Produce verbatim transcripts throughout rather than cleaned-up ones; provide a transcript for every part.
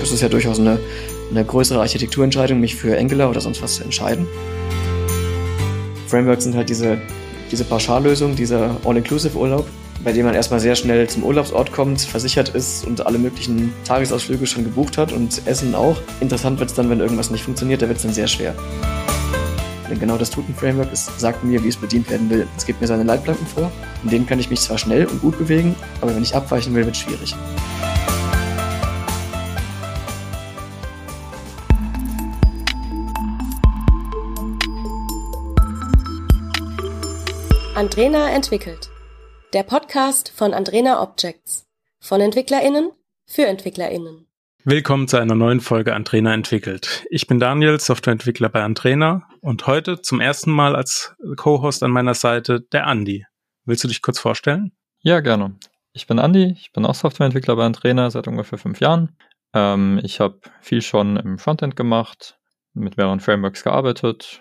das ist ja durchaus eine, eine größere Architekturentscheidung, mich für Angular oder sonst was zu entscheiden. Frameworks sind halt diese, diese Pauschallösung, dieser All-Inclusive-Urlaub, bei dem man erstmal sehr schnell zum Urlaubsort kommt, versichert ist und alle möglichen Tagesausflüge schon gebucht hat und Essen auch. Interessant wird es dann, wenn irgendwas nicht funktioniert, da wird es dann sehr schwer. Denn genau das tut ein Framework, es sagt mir, wie es bedient werden will. Es gibt mir seine Leitplanken vor, in denen kann ich mich zwar schnell und gut bewegen, aber wenn ich abweichen will, wird es schwierig. Andrena entwickelt. Der Podcast von Andrena Objects. Von EntwicklerInnen für EntwicklerInnen. Willkommen zu einer neuen Folge Andrena entwickelt. Ich bin Daniel, Softwareentwickler bei Andrena und heute zum ersten Mal als Co-Host an meiner Seite der Andi. Willst du dich kurz vorstellen? Ja, gerne. Ich bin Andi, ich bin auch Softwareentwickler bei Andrena seit ungefähr fünf Jahren. Ähm, ich habe viel schon im Frontend gemacht, mit mehreren Frameworks gearbeitet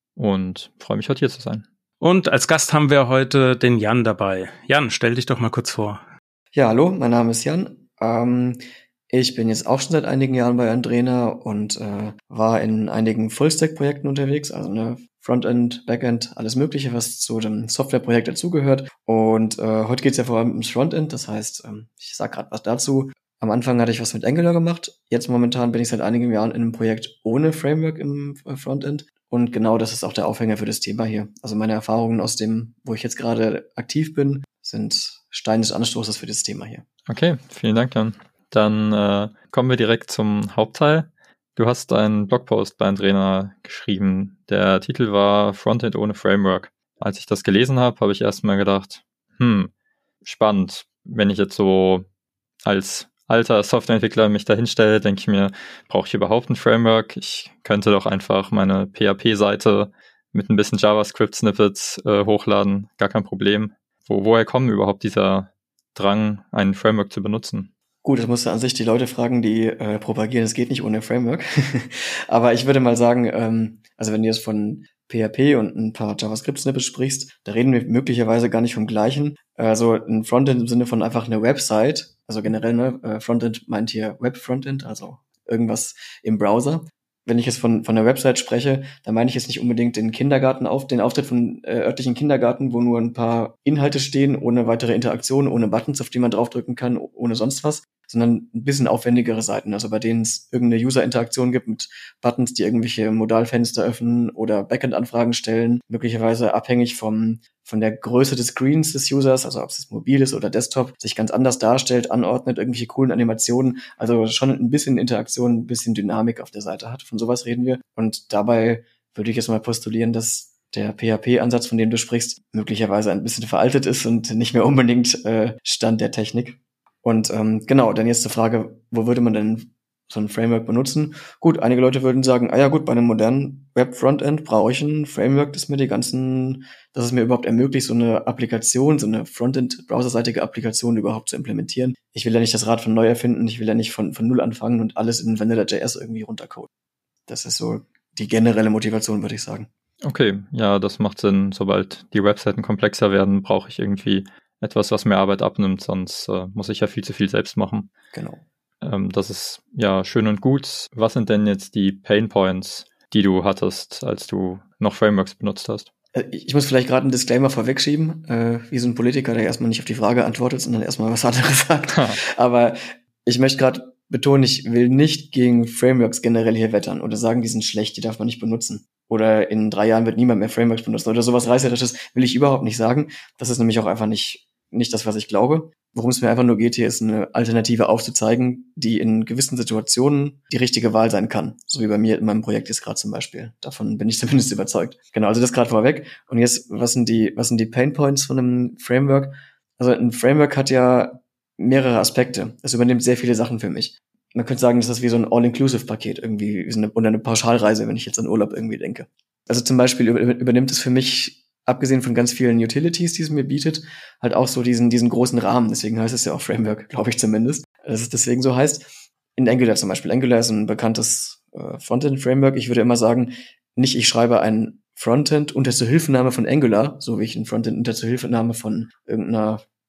und freue mich, heute hier zu sein. Und als Gast haben wir heute den Jan dabei. Jan, stell dich doch mal kurz vor. Ja, hallo, mein Name ist Jan. Ähm, ich bin jetzt auch schon seit einigen Jahren bei Andrena und äh, war in einigen Full-Stack-Projekten unterwegs, also ne, Frontend, Backend, alles Mögliche, was zu dem Softwareprojekt dazugehört. Und äh, heute geht's ja vor allem ums Frontend, das heißt, ähm, ich sag gerade was dazu. Am Anfang hatte ich was mit Angular gemacht. Jetzt momentan bin ich seit einigen Jahren in einem Projekt ohne Framework im äh, Frontend. Und genau das ist auch der Aufhänger für das Thema hier. Also meine Erfahrungen aus dem, wo ich jetzt gerade aktiv bin, sind Stein des Anstoßes für das Thema hier. Okay, vielen Dank, Jan. Dann äh, kommen wir direkt zum Hauptteil. Du hast einen Blogpost bei Andrena geschrieben. Der Titel war Frontend ohne Framework. Als ich das gelesen habe, habe ich erstmal gedacht, hm, spannend. Wenn ich jetzt so als alter Softwareentwickler mich da hinstelle, denke ich mir, brauche ich überhaupt ein Framework? Ich könnte doch einfach meine P H P-Seite mit ein bisschen JavaScript-Snippets äh, hochladen, gar kein Problem. Wo, woher kommt überhaupt dieser Drang, ein Framework zu benutzen? Gut, das musst du an sich die Leute fragen, die äh, propagieren, es geht nicht ohne Framework. Aber ich würde mal sagen, ähm, also wenn du jetzt von P H P und ein paar JavaScript-Snippets sprichst, da reden wir möglicherweise gar nicht vom Gleichen. Also ein Frontend im Sinne von einfach eine Website, also generell, ne, Frontend meint hier Web-Frontend, also irgendwas im Browser. Wenn ich jetzt von von der Website spreche, dann meine ich jetzt nicht unbedingt den Kindergarten auf, den Auftritt von äh, örtlichen Kindergarten, wo nur ein paar Inhalte stehen, ohne weitere Interaktion, ohne Buttons, auf die man draufdrücken kann, ohne sonst was, sondern ein bisschen aufwendigere Seiten, also bei denen es irgendeine User-Interaktion gibt mit Buttons, die irgendwelche Modalfenster öffnen oder Backend-Anfragen stellen, möglicherweise abhängig vom von der Größe des Screens des Users, also ob es mobil ist oder Desktop, sich ganz anders darstellt, anordnet, irgendwelche coolen Animationen, also schon ein bisschen Interaktion, ein bisschen Dynamik auf der Seite hat. Von sowas reden wir. Und dabei würde ich jetzt mal postulieren, dass der P H P-Ansatz, von dem du sprichst, möglicherweise ein bisschen veraltet ist und nicht mehr unbedingt äh, Stand der Technik. Und ähm, genau, dann jetzt die Frage, wo würde man denn so ein Framework benutzen? Gut, einige Leute würden sagen, ah ja gut, bei einem modernen Web-Frontend brauche ich ein Framework, das mir die ganzen, dass es mir überhaupt ermöglicht, so eine Applikation, so eine Frontend-browserseitige Applikation überhaupt zu implementieren. Ich will ja nicht das Rad von neu erfinden, ich will ja nicht von von null anfangen und alles in Vanilla.js irgendwie runtercoden. Das ist so die generelle Motivation, würde ich sagen. Okay, ja, das macht Sinn. Sobald die Webseiten komplexer werden, brauche ich irgendwie etwas, was mir Arbeit abnimmt, sonst äh, muss ich ja viel zu viel selbst machen. Genau. Ähm, das ist ja schön und gut. Was sind denn jetzt die Pain Points, die du hattest, als du noch Frameworks benutzt hast? Ich muss vielleicht gerade einen Disclaimer vorwegschieben, äh, wie so ein Politiker, der erstmal nicht auf die Frage antwortet, sondern erstmal was anderes sagt. Aber ich möchte gerade betonen, ich will nicht gegen Frameworks generell hier wettern oder sagen, die sind schlecht, die darf man nicht benutzen. Oder in drei Jahren wird niemand mehr Frameworks benutzen oder sowas Reißerisches will ich überhaupt nicht sagen. Das ist nämlich auch einfach nicht nicht das, was ich glaube. Worum es mir einfach nur geht, hier ist eine Alternative aufzuzeigen, die in gewissen Situationen die richtige Wahl sein kann. So wie bei mir in meinem Projekt jetzt gerade zum Beispiel. Davon bin ich zumindest überzeugt. Genau, also das gerade vorweg. Und jetzt, was sind die, was sind die Pain Points von einem Framework? Also ein Framework hat ja mehrere Aspekte. Es übernimmt sehr viele Sachen für mich. Man könnte sagen, das ist wie so ein All-Inclusive-Paket irgendwie, wie so eine, oder eine Pauschalreise, wenn ich jetzt an Urlaub irgendwie denke. Also zum Beispiel übernimmt es für mich, abgesehen von ganz vielen Utilities, die es mir bietet, halt auch so diesen diesen großen Rahmen. Deswegen heißt es ja auch Framework, glaube ich zumindest. Dass es deswegen so heißt. In Angular zum Beispiel. Angular ist ein bekanntes äh, Frontend-Framework. Ich würde immer sagen, nicht ich schreibe ein Frontend unter Zuhilfenahme von Angular, so wie ich ein Frontend unter Zuhilfenahme von irgendeiner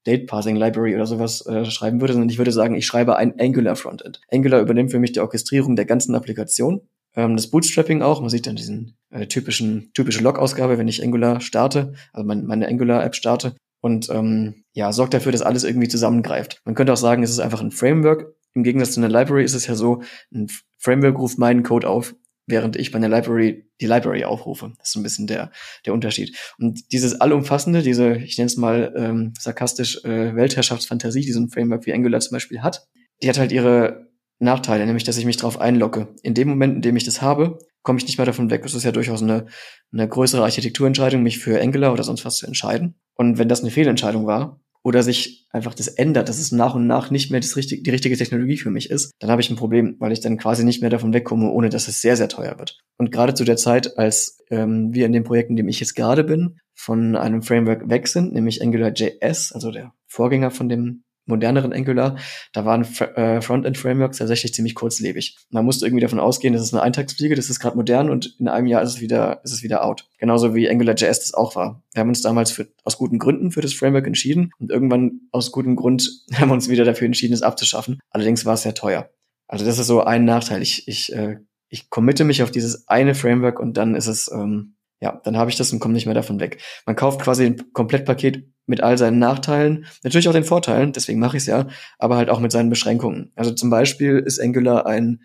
Date Parsing Library oder sowas äh, schreiben würde, sondern ich würde sagen, ich schreibe ein Angular Frontend. Angular übernimmt für mich die Orchestrierung der ganzen Applikation. Ähm, das Bootstrapping auch, man sieht dann diesen äh, typischen, typische Log-Ausgabe, wenn ich Angular starte, also mein, meine Angular-App starte und ähm, ja, sorgt dafür, dass alles irgendwie zusammengreift. Man könnte auch sagen, es ist einfach ein Framework. Im Gegensatz zu einer Library ist es ja so, ein Framework ruft meinen Code auf, während ich bei einer Library die Library aufrufe. Das ist so ein bisschen der der Unterschied. Und dieses allumfassende, diese, ich nenne es mal ähm, sarkastisch, äh, Weltherrschaftsfantasie, die so ein Framework wie Angular zum Beispiel hat, die hat halt ihre Nachteile, nämlich, dass ich mich drauf einlogge. In dem Moment, in dem ich das habe, komme ich nicht mehr davon weg. Es ist ja durchaus eine, eine größere Architekturentscheidung, mich für Angular oder sonst was zu entscheiden. Und wenn das eine Fehlentscheidung war, oder sich einfach das ändert, dass es nach und nach nicht mehr das richtig, die richtige Technologie für mich ist, dann habe ich ein Problem, weil ich dann quasi nicht mehr davon wegkomme, ohne dass es sehr, sehr teuer wird. Und gerade zu der Zeit, als ähm, wir in dem Projekt, in dem ich jetzt gerade bin, von einem Framework weg sind, nämlich AngularJS, also der Vorgänger von dem moderneren Angular, da waren äh, Frontend-Frameworks tatsächlich ziemlich kurzlebig. Man musste irgendwie davon ausgehen, das ist eine Eintagsfliege, das ist gerade modern und in einem Jahr ist es wieder ist es wieder out. Genauso wie AngularJS das auch war. Wir haben uns damals für, aus guten Gründen für das Framework entschieden und irgendwann aus gutem Grund haben wir uns wieder dafür entschieden, es abzuschaffen. Allerdings war es sehr teuer. Also das ist so ein Nachteil. Ich ich äh, ich committe mich auf dieses eine Framework und dann ist es ähm, ja, dann habe ich das und komme nicht mehr davon weg. Man kauft quasi ein Komplettpaket mit all seinen Nachteilen, natürlich auch den Vorteilen, deswegen mache ich es ja, aber halt auch mit seinen Beschränkungen. Also zum Beispiel ist Angular ein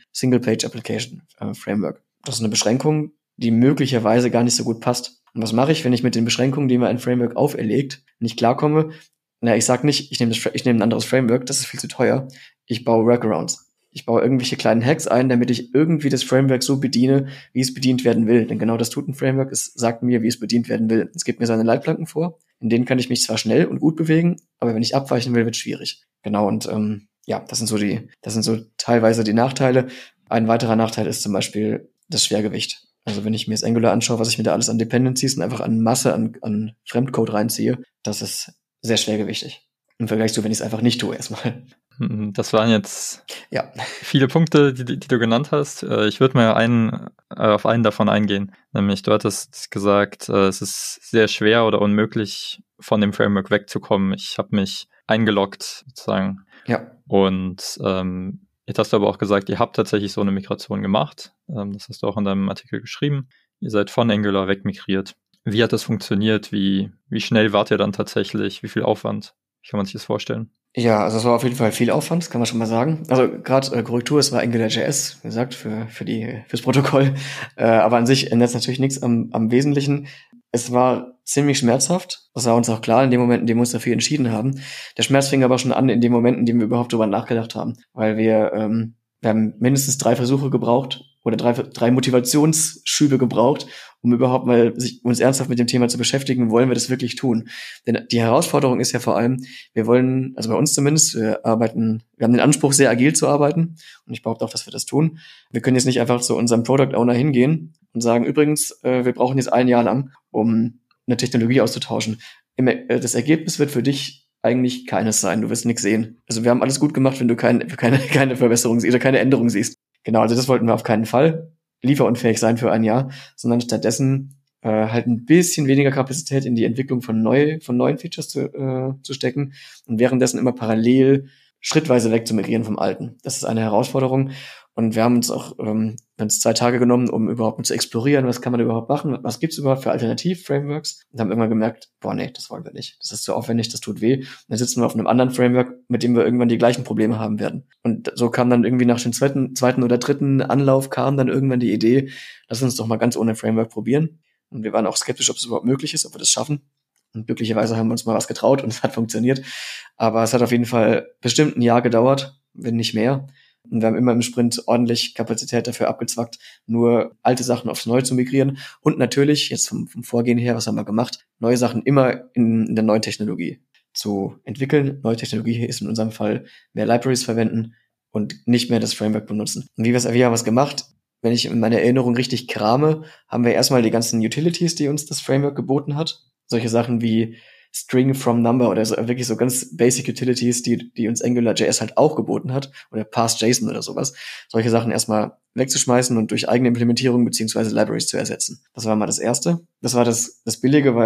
Single-Page-Application-Framework. Das ist eine Beschränkung, die möglicherweise gar nicht so gut passt. Und was mache ich, wenn ich mit den Beschränkungen, die mir ein Framework auferlegt, nicht klarkomme? Na, ich sag nicht, ich nehme das, ich nehme ein anderes Framework, das ist viel zu teuer. Ich baue Workarounds. Ich baue irgendwelche kleinen Hacks ein, damit ich irgendwie das Framework so bediene, wie es bedient werden will. Denn genau das tut ein Framework, es sagt mir, wie es bedient werden will. Es gibt mir seine Leitplanken vor, in denen kann ich mich zwar schnell und gut bewegen, aber wenn ich abweichen will, wird es schwierig. Genau, und ähm, ja, das sind so die, das sind so teilweise die Nachteile. Ein weiterer Nachteil ist zum Beispiel das Schwergewicht. Also wenn ich mir das Angular anschaue, was ich mir da alles an Dependencies und einfach an Masse, an, an Fremdcode reinziehe, das ist sehr schwergewichtig. Im Vergleich zu, wenn ich es einfach nicht tue erstmal. Das waren jetzt ja. viele Punkte, die, die du genannt hast. Ich würde mal einen, auf einen davon eingehen. Nämlich, du hattest gesagt, es ist sehr schwer oder unmöglich, von dem Framework wegzukommen. Ich habe mich eingeloggt, sozusagen. Ja. Und ähm, jetzt hast du aber auch gesagt, ihr habt tatsächlich so eine Migration gemacht. Ähm, das hast du auch in deinem Artikel geschrieben. Ihr seid von Angular wegmigriert. Wie hat das funktioniert? Wie, wie schnell wart ihr dann tatsächlich? Wie viel Aufwand? Wie kann man sich das vorstellen? Ja, also es war auf jeden Fall viel Aufwand, das kann man schon mal sagen. Also gerade äh, Korrektur, es war AngularJS, wie gesagt, für für die fürs Protokoll. Äh, aber an sich ändert es natürlich nichts am, am Wesentlichen. Es war ziemlich schmerzhaft. Das war uns auch klar in dem Moment, in dem wir uns dafür entschieden haben. Der Schmerz fing aber schon an in dem Moment, in dem wir überhaupt drüber nachgedacht haben. Weil wir, ähm, wir haben mindestens drei Versuche gebraucht oder drei, drei Motivationsschübe gebraucht, um überhaupt mal sich, uns ernsthaft mit dem Thema zu beschäftigen, wollen wir das wirklich tun? Denn die Herausforderung ist ja vor allem, wir wollen, also bei uns zumindest, wir arbeiten, wir haben den Anspruch, sehr agil zu arbeiten und ich behaupte auch, dass wir das tun. Wir können jetzt nicht einfach zu unserem Product Owner hingehen und sagen, übrigens, äh, wir brauchen jetzt ein Jahr lang, um eine Technologie auszutauschen. Im, äh, das Ergebnis wird für dich eigentlich keines sein, du wirst nichts sehen. Also wir haben alles gut gemacht, wenn du keine, keine, keine Verbesserung siehst oder keine Änderung siehst. Genau, also das wollten wir auf keinen Fall. Lieferunfähig sein für ein Jahr, sondern stattdessen äh, halt ein bisschen weniger Kapazität in die Entwicklung von neu, von neuen Features zu, äh, zu stecken und währenddessen immer parallel schrittweise wegzumigrieren vom Alten. Das ist eine Herausforderung und wir haben uns auch ähm, uns zwei Tage genommen, um überhaupt mal zu explorieren, was kann man überhaupt machen, was gibt's überhaupt für Alternativ-Frameworks und haben irgendwann gemerkt, boah nee, das wollen wir nicht, das ist zu aufwendig, das tut weh. Und dann sitzen wir auf einem anderen Framework, mit dem wir irgendwann die gleichen Probleme haben werden. Und so kam dann irgendwie nach dem zweiten, zweiten oder dritten Anlauf kam dann irgendwann die Idee, lass uns doch mal ganz ohne Framework probieren. Und wir waren auch skeptisch, ob es überhaupt möglich ist, ob wir das schaffen. Und glücklicherweise haben wir uns mal was getraut und es hat funktioniert. Aber es hat auf jeden Fall bestimmt ein Jahr gedauert, wenn nicht mehr. Und wir haben immer im Sprint ordentlich Kapazität dafür abgezwackt, nur alte Sachen aufs Neue zu migrieren. Und natürlich, jetzt vom, vom Vorgehen her, was haben wir gemacht? Neue Sachen immer in, in der neuen Technologie zu entwickeln. Neue Technologie ist in unserem Fall mehr Libraries verwenden und nicht mehr das Framework benutzen. Und wie, wir, wie haben wir es gemacht? Wenn ich in meiner Erinnerung richtig krame, haben wir erstmal die ganzen Utilities, die uns das Framework geboten hat. Solche Sachen wie String from Number oder so, wirklich so ganz basic Utilities, die die uns AngularJS halt auch geboten hat oder Parse.json oder sowas. Solche Sachen erstmal wegzuschmeißen und durch eigene Implementierung beziehungsweise Libraries zu ersetzen. Das war mal das Erste. Das war das das Billige, weil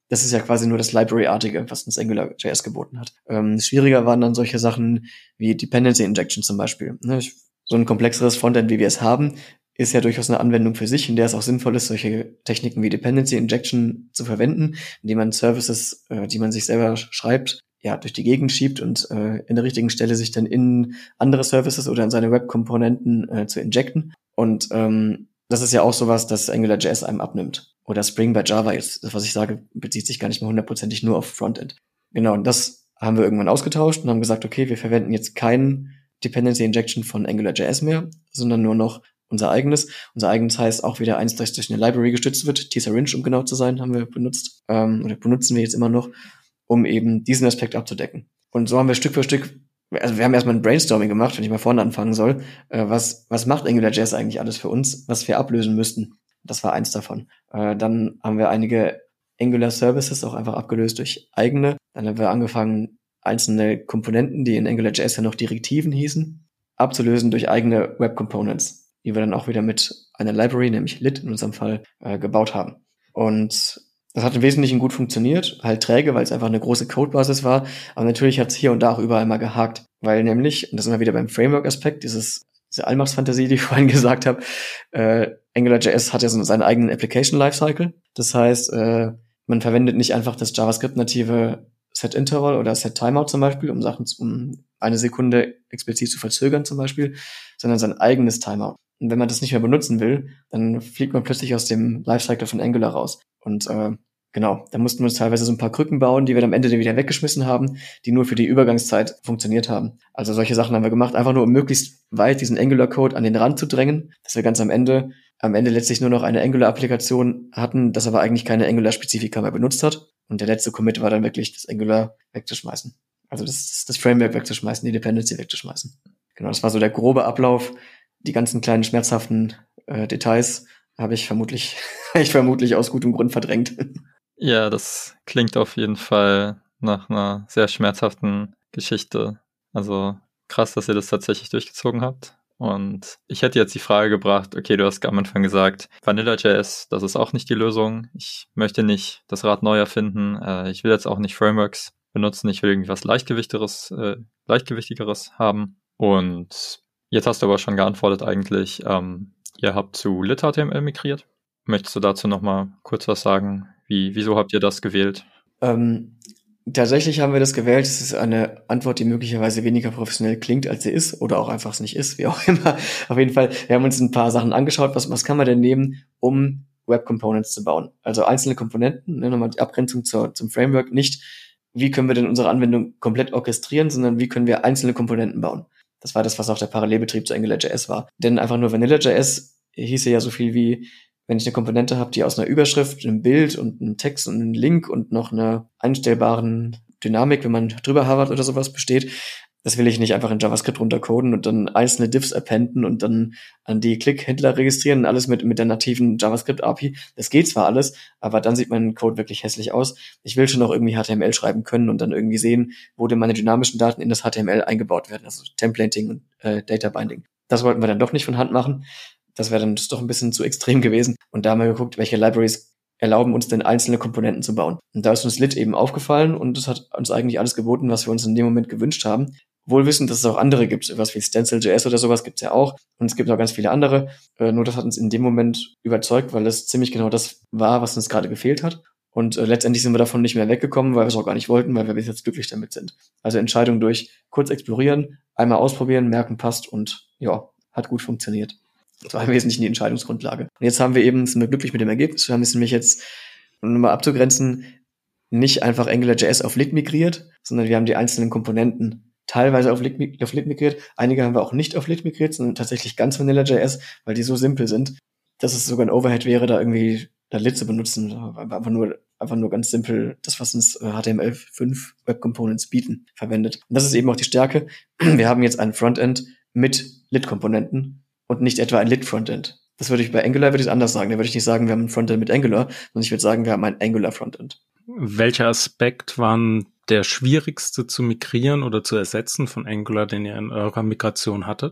das ist ja quasi nur das Library-artige, was uns AngularJS geboten hat. Ähm, schwieriger waren dann solche Sachen wie Dependency Injection zum Beispiel. Ne? So ein komplexeres Frontend, wie wir es haben, ist ja durchaus eine Anwendung für sich, in der es auch sinnvoll ist, solche Techniken wie Dependency Injection zu verwenden, indem man Services, äh, die man sich selber schreibt, ja, durch die Gegend schiebt und äh, in der richtigen Stelle sich dann in andere Services oder in seine Web-Komponenten äh, zu injecten. Und ähm, das ist ja auch sowas, das AngularJS einem abnimmt. Oder Spring bei Java jetzt. Das, was ich sage, bezieht sich gar nicht mehr hundertprozentig nur auf Frontend. Genau, und das haben wir irgendwann ausgetauscht und haben gesagt, okay, wir verwenden jetzt kein Dependency Injection von AngularJS mehr, sondern nur noch unser eigenes. Unser eigenes heißt auch wieder eins, das durch eine Library gestützt wird. Teserwrench, um genau zu sein, haben wir benutzt. Ähm, oder benutzen wir jetzt immer noch, um eben diesen Aspekt abzudecken. Und so haben wir Stück für Stück, also wir haben erstmal ein Brainstorming gemacht, wenn ich mal vorne anfangen soll, äh, was was macht AngularJS eigentlich alles für uns, was wir ablösen müssten. Das war eins davon. Äh, dann haben wir einige Angular Services auch einfach abgelöst durch eigene. Dann haben wir angefangen, einzelne Komponenten, die in AngularJS ja noch Direktiven hießen, abzulösen durch eigene Web Components, die wir dann auch wieder mit einer Library, nämlich lit in unserem Fall, äh, gebaut haben. Und das hat im Wesentlichen gut funktioniert, halt träge, weil es einfach eine große Codebasis war, aber natürlich hat es hier und da auch überall mal gehakt, weil nämlich, und das sind wir wieder beim Framework-Aspekt, dieses, diese Allmachtsfantasie, die ich vorhin gesagt habe, äh, AngularJS hat ja so seinen eigenen Application-Lifecycle, das heißt, äh, man verwendet nicht einfach das JavaScript-native Set-Interval oder Set-Timeout zum Beispiel, um Sachen zu, um eine Sekunde explizit zu verzögern zum Beispiel, sondern sein eigenes Timeout. Und wenn man das nicht mehr benutzen will, dann fliegt man plötzlich aus dem Lifecycle von Angular raus. Und äh, genau, da mussten wir uns teilweise so ein paar Krücken bauen, die wir am Ende dann wieder weggeschmissen haben, die nur für die Übergangszeit funktioniert haben. Also solche Sachen haben wir gemacht, einfach nur um möglichst weit diesen Angular-Code an den Rand zu drängen, dass wir ganz am Ende, am Ende letztlich nur noch eine Angular-Applikation hatten, das aber eigentlich keine Angular-Spezifika mehr benutzt hat. Und der letzte Commit war dann wirklich, das Angular wegzuschmeißen. Also das, das Framework wegzuschmeißen, die Dependency wegzuschmeißen. Genau, das war so der grobe Ablauf. Die ganzen kleinen schmerzhaften äh, Details habe ich vermutlich, ich vermutlich aus gutem Grund verdrängt. Ja, das klingt auf jeden Fall nach einer sehr schmerzhaften Geschichte. Also krass, dass ihr das tatsächlich durchgezogen habt. Und ich hätte jetzt die Frage gebracht, okay, du hast am Anfang gesagt, VanillaJS, das ist auch nicht die Lösung. Ich möchte nicht das Rad neu erfinden. Äh, ich will jetzt auch nicht Frameworks benutzen. Ich will irgendwie was Leichtgewichtigeres, äh, Leichtgewichtigeres haben. Und jetzt hast du aber schon geantwortet eigentlich, ähm, ihr habt zu lit-H T M L migriert. Möchtest du dazu nochmal kurz was sagen? Wie, wieso habt ihr das gewählt? Ähm, tatsächlich haben wir das gewählt. Es ist eine Antwort, die möglicherweise weniger professionell klingt, als sie ist, oder auch einfach es nicht ist, wie auch immer. Auf jeden Fall, wir haben uns ein paar Sachen angeschaut. Was, was kann man denn nehmen, um Web Components zu bauen? Also einzelne Komponenten, ne, nochmal die Abgrenzung zur, zum Framework, nicht wie können wir denn unsere Anwendung komplett orchestrieren, sondern wie können wir einzelne Komponenten bauen? Das war das, was auch der Parallelbetrieb zu AngularJS war. Denn einfach nur VanillaJS hieße ja so viel wie, wenn ich eine Komponente habe, die aus einer Überschrift, einem Bild und einem Text und einem Link und noch einer einstellbaren Dynamik, wenn man drüber hovert oder sowas besteht, das will ich nicht einfach in JavaScript runtercoden und dann einzelne Diffs appenden und dann an die Click-Händler registrieren und alles mit mit der nativen JavaScript-A P I. Das geht zwar alles, aber dann sieht mein Code wirklich hässlich aus. Ich will schon noch irgendwie H T M L schreiben können und dann irgendwie sehen, wo denn meine dynamischen Daten in das H T M L eingebaut werden, also Templating und äh, Data Binding. Das wollten wir dann doch nicht von Hand machen. Das wäre dann doch ein bisschen zu extrem gewesen. Und da haben wir geguckt, welche Libraries erlauben uns denn einzelne Komponenten zu bauen. Und da ist uns Lit eben aufgefallen und das hat uns eigentlich alles geboten, was wir uns in dem Moment gewünscht haben. Wohl wissend, dass es auch andere gibt, sowas wie Stencil.js oder sowas gibt's ja auch. Und es gibt auch ganz viele andere. Äh, nur das hat uns in dem Moment überzeugt, weil es ziemlich genau das war, was uns gerade gefehlt hat. Und äh, letztendlich sind wir davon nicht mehr weggekommen, weil wir es auch gar nicht wollten, weil wir bis jetzt glücklich damit sind. Also Entscheidung durch kurz explorieren, einmal ausprobieren, merken, passt und ja, hat gut funktioniert. Das war im Wesentlichen die Entscheidungsgrundlage. Und jetzt haben wir eben, sind wir glücklich mit dem Ergebnis. Wir haben es nämlich jetzt, um mal abzugrenzen, nicht einfach AngularJS auf Lit migriert, sondern wir haben die einzelnen Komponenten teilweise auf Lit, auf Lit migriert. Einige haben wir auch nicht auf Lit migriert, sondern tatsächlich ganz VanillaJS, weil die so simpel sind, dass es sogar ein Overhead wäre, da irgendwie da Lit zu benutzen. Einfach nur, einfach nur ganz simpel das, was uns H T M L fünf Web Components bieten, verwendet. Und das ist eben auch die Stärke. Wir haben jetzt ein Frontend mit Lit-Komponenten und nicht etwa ein Lit-Frontend. Das würde ich bei Angular würde ich anders sagen. Da würde ich nicht sagen, wir haben ein Frontend mit Angular, sondern ich würde sagen, wir haben ein Angular-Frontend. Welcher Aspekt waren der schwierigste zu migrieren oder zu ersetzen von Angular, den ihr in eurer Migration hattet?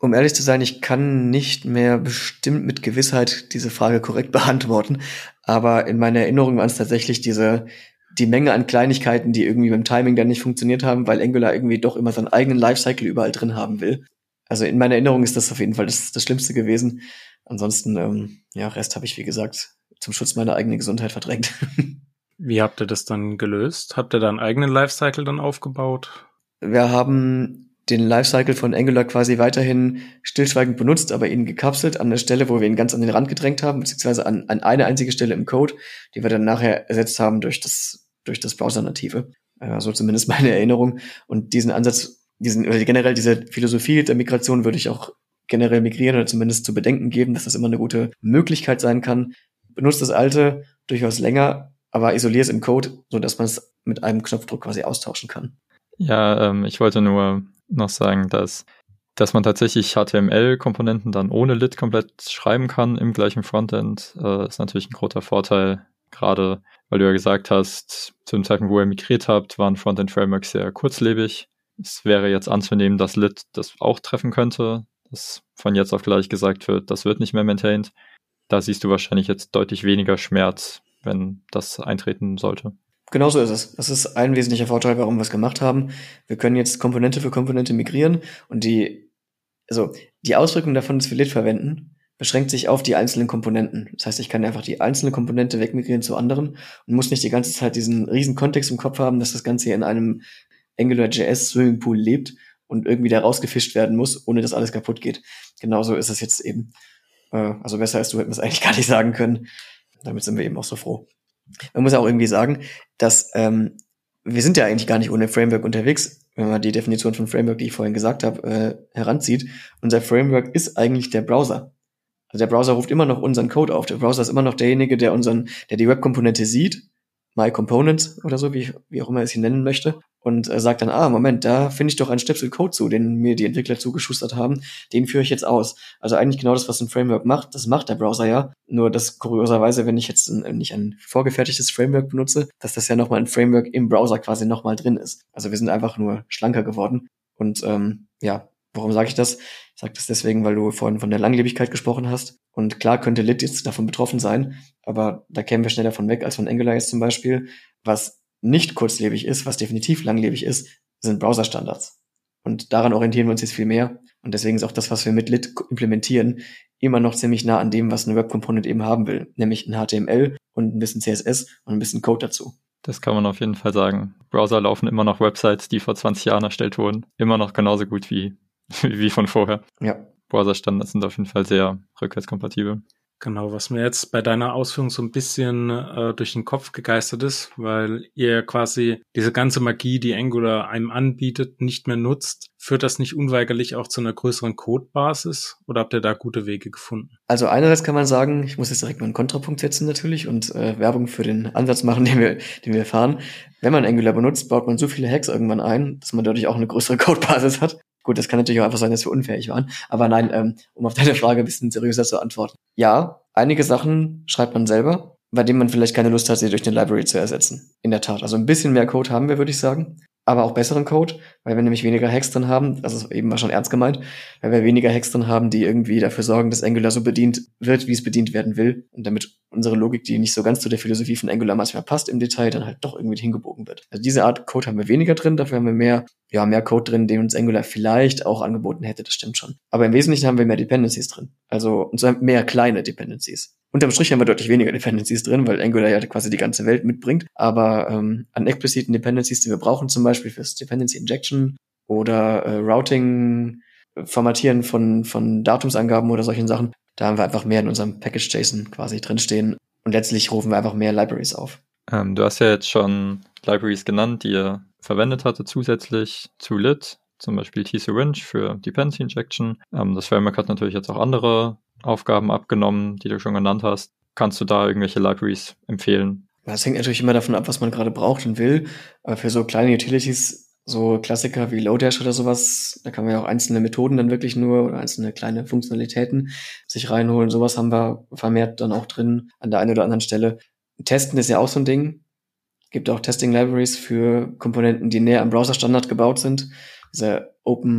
Um ehrlich zu sein, ich kann nicht mehr bestimmt mit Gewissheit diese Frage korrekt beantworten. Aber in meiner Erinnerung waren es tatsächlich diese, die Menge an Kleinigkeiten, die irgendwie beim Timing dann nicht funktioniert haben, weil Angular irgendwie doch immer seinen eigenen Lifecycle überall drin haben will. Also in meiner Erinnerung ist das auf jeden Fall das, das Schlimmste gewesen. Ansonsten, ähm, ja, Rest habe ich, wie gesagt, zum Schutz meiner eigenen Gesundheit verdrängt. Wie habt ihr das dann gelöst? Habt ihr da einen eigenen Lifecycle dann aufgebaut? Wir haben den Lifecycle von Angular quasi weiterhin stillschweigend benutzt, aber ihn gekapselt an der Stelle, wo wir ihn ganz an den Rand gedrängt haben, beziehungsweise an, an eine einzige Stelle im Code, die wir dann nachher ersetzt haben durch das, durch das Browser-Native. Äh, so zumindest meine Erinnerung. Und diesen Ansatz, diesen, oder generell diese Philosophie der Migration würde ich auch generell migrieren oder zumindest zu bedenken geben, dass das immer eine gute Möglichkeit sein kann. Benutzt das Alte durchaus länger, aber isoliere es im Code, so dass man es mit einem Knopfdruck quasi austauschen kann. Ja, ähm, ich wollte nur noch sagen, dass, dass man tatsächlich H T M L-Komponenten dann ohne Lit komplett schreiben kann im gleichen Frontend, äh, ist natürlich ein großer Vorteil, gerade weil du ja gesagt hast, zu dem Zeitpunkt, wo ihr migriert habt, waren Frontend-Frameworks sehr kurzlebig. Es wäre jetzt anzunehmen, dass Lit das auch treffen könnte, dass von jetzt auf gleich gesagt wird, das wird nicht mehr maintained. Da siehst du wahrscheinlich jetzt deutlich weniger Schmerz, wenn das eintreten sollte. Genau so ist es. Das ist ein wesentlicher Vorteil, warum wir es gemacht haben. Wir können jetzt Komponente für Komponente migrieren und die, also die Auswirkung davon, dass wir Lit verwenden, beschränkt sich auf die einzelnen Komponenten. Das heißt, ich kann einfach die einzelne Komponente wegmigrieren zu anderen und muss nicht die ganze Zeit diesen riesen Kontext im Kopf haben, dass das Ganze hier in einem AngularJS Swimmingpool lebt und irgendwie da rausgefischt werden muss, ohne dass alles kaputt geht. Genauso ist es jetzt eben. Also besser als du hätten wir es eigentlich gar nicht sagen können. Damit sind wir eben auch so froh. Man muss auch irgendwie sagen, dass ähm, wir sind ja eigentlich gar nicht ohne Framework unterwegs, wenn man die Definition von Framework, die ich vorhin gesagt habe, äh, heranzieht. Unser Framework ist eigentlich der Browser. Also der Browser ruft immer noch unseren Code auf. Der Browser ist immer noch derjenige, der unseren, der die Webkomponente sieht, MyComponents oder so, wie, wie auch immer er es hier nennen möchte, und äh, sagt dann, ah, Moment, da finde ich doch einen Stöpsel Code zu, den mir die Entwickler zugeschustert haben, den führe ich jetzt aus. Also eigentlich genau das, was ein Framework macht, das macht der Browser ja, nur dass kurioserweise, wenn ich jetzt ein, nicht ein vorgefertigtes Framework benutze, dass das ja nochmal ein Framework im Browser quasi nochmal drin ist. Also wir sind einfach nur schlanker geworden und ähm, ja, warum sage ich das? Ich sage das deswegen, weil du vorhin von der Langlebigkeit gesprochen hast. Und klar könnte Lit jetzt davon betroffen sein, aber da kämen wir schneller von weg als von Angular jetzt zum Beispiel. Was nicht kurzlebig ist, was definitiv langlebig ist, sind Browserstandards. Und daran orientieren wir uns jetzt viel mehr. Und deswegen ist auch das, was wir mit Lit implementieren, immer noch ziemlich nah an dem, was eine Web-Component eben haben will. Nämlich ein H T M L und ein bisschen C S S und ein bisschen Code dazu. Das kann man auf jeden Fall sagen. Browser laufen immer noch Websites, die vor zwanzig Jahren erstellt wurden. Immer noch genauso gut wie wie von vorher. Ja. Browser-Standards sind auf jeden Fall sehr rückwärtskompatibel. Genau, was mir jetzt bei deiner Ausführung so ein bisschen äh, durch den Kopf gegeistert ist, weil ihr quasi diese ganze Magie, die Angular einem anbietet, nicht mehr nutzt, führt das nicht unweigerlich auch zu einer größeren Codebasis oder habt ihr da gute Wege gefunden? Also einerseits kann man sagen, ich muss jetzt direkt mal einen Kontrapunkt setzen natürlich und äh, Werbung für den Ansatz machen, den wir, den wir fahren. Wenn man Angular benutzt, baut man so viele Hacks irgendwann ein, dass man dadurch auch eine größere Codebasis hat. Gut, das kann natürlich auch einfach sein, dass wir unfähig waren. Aber nein, ähm, um auf deine Frage ein bisschen seriöser zu antworten. Ja, einige Sachen schreibt man selber, bei denen man vielleicht keine Lust hat, sie durch eine Library zu ersetzen. In der Tat. Also ein bisschen mehr Code haben wir, würde ich sagen. Aber auch besseren Code, weil wir nämlich weniger Hacks drin haben, das ist eben mal schon ernst gemeint, weil wir weniger Hacks drin haben, die irgendwie dafür sorgen, dass Angular so bedient wird, wie es bedient werden will. Und damit unsere Logik, die nicht so ganz zu der Philosophie von Angular manchmal passt im Detail, dann halt doch irgendwie hingebogen wird. Also diese Art Code haben wir weniger drin, dafür haben wir mehr, ja, mehr Code drin, den uns Angular vielleicht auch angeboten hätte, das stimmt schon. Aber im Wesentlichen haben wir mehr Dependencies drin. Also, und zwar mehr kleine Dependencies. Unterm Strich haben wir deutlich weniger Dependencies drin, weil Angular ja quasi die ganze Welt mitbringt. Aber ähm, an expliziten Dependencies, die wir brauchen, zum Beispiel fürs Dependency Injection oder äh, Routing, Formatieren von von Datumsangaben oder solchen Sachen, da haben wir einfach mehr in unserem Package-JSON quasi drinstehen. Und letztlich rufen wir einfach mehr Libraries auf. Ähm, du hast ja jetzt schon Libraries genannt, die ihr verwendet hatte zusätzlich zu Lit, zum Beispiel tcwinch für Dependency Injection. Ähm, das Framework hat natürlich jetzt auch andere Aufgaben abgenommen, die du schon genannt hast. Kannst du da irgendwelche Libraries empfehlen? Das hängt natürlich immer davon ab, was man gerade braucht und will. Aber für so kleine Utilities, so Klassiker wie Lodash oder sowas, da kann man ja auch einzelne Methoden dann wirklich nur oder einzelne kleine Funktionalitäten sich reinholen. Sowas haben wir vermehrt dann auch drin an der einen oder anderen Stelle. Testen ist ja auch so ein Ding. Gibt auch Testing-Libraries für Komponenten, die näher am Browser-Standard gebaut sind. Dieser Open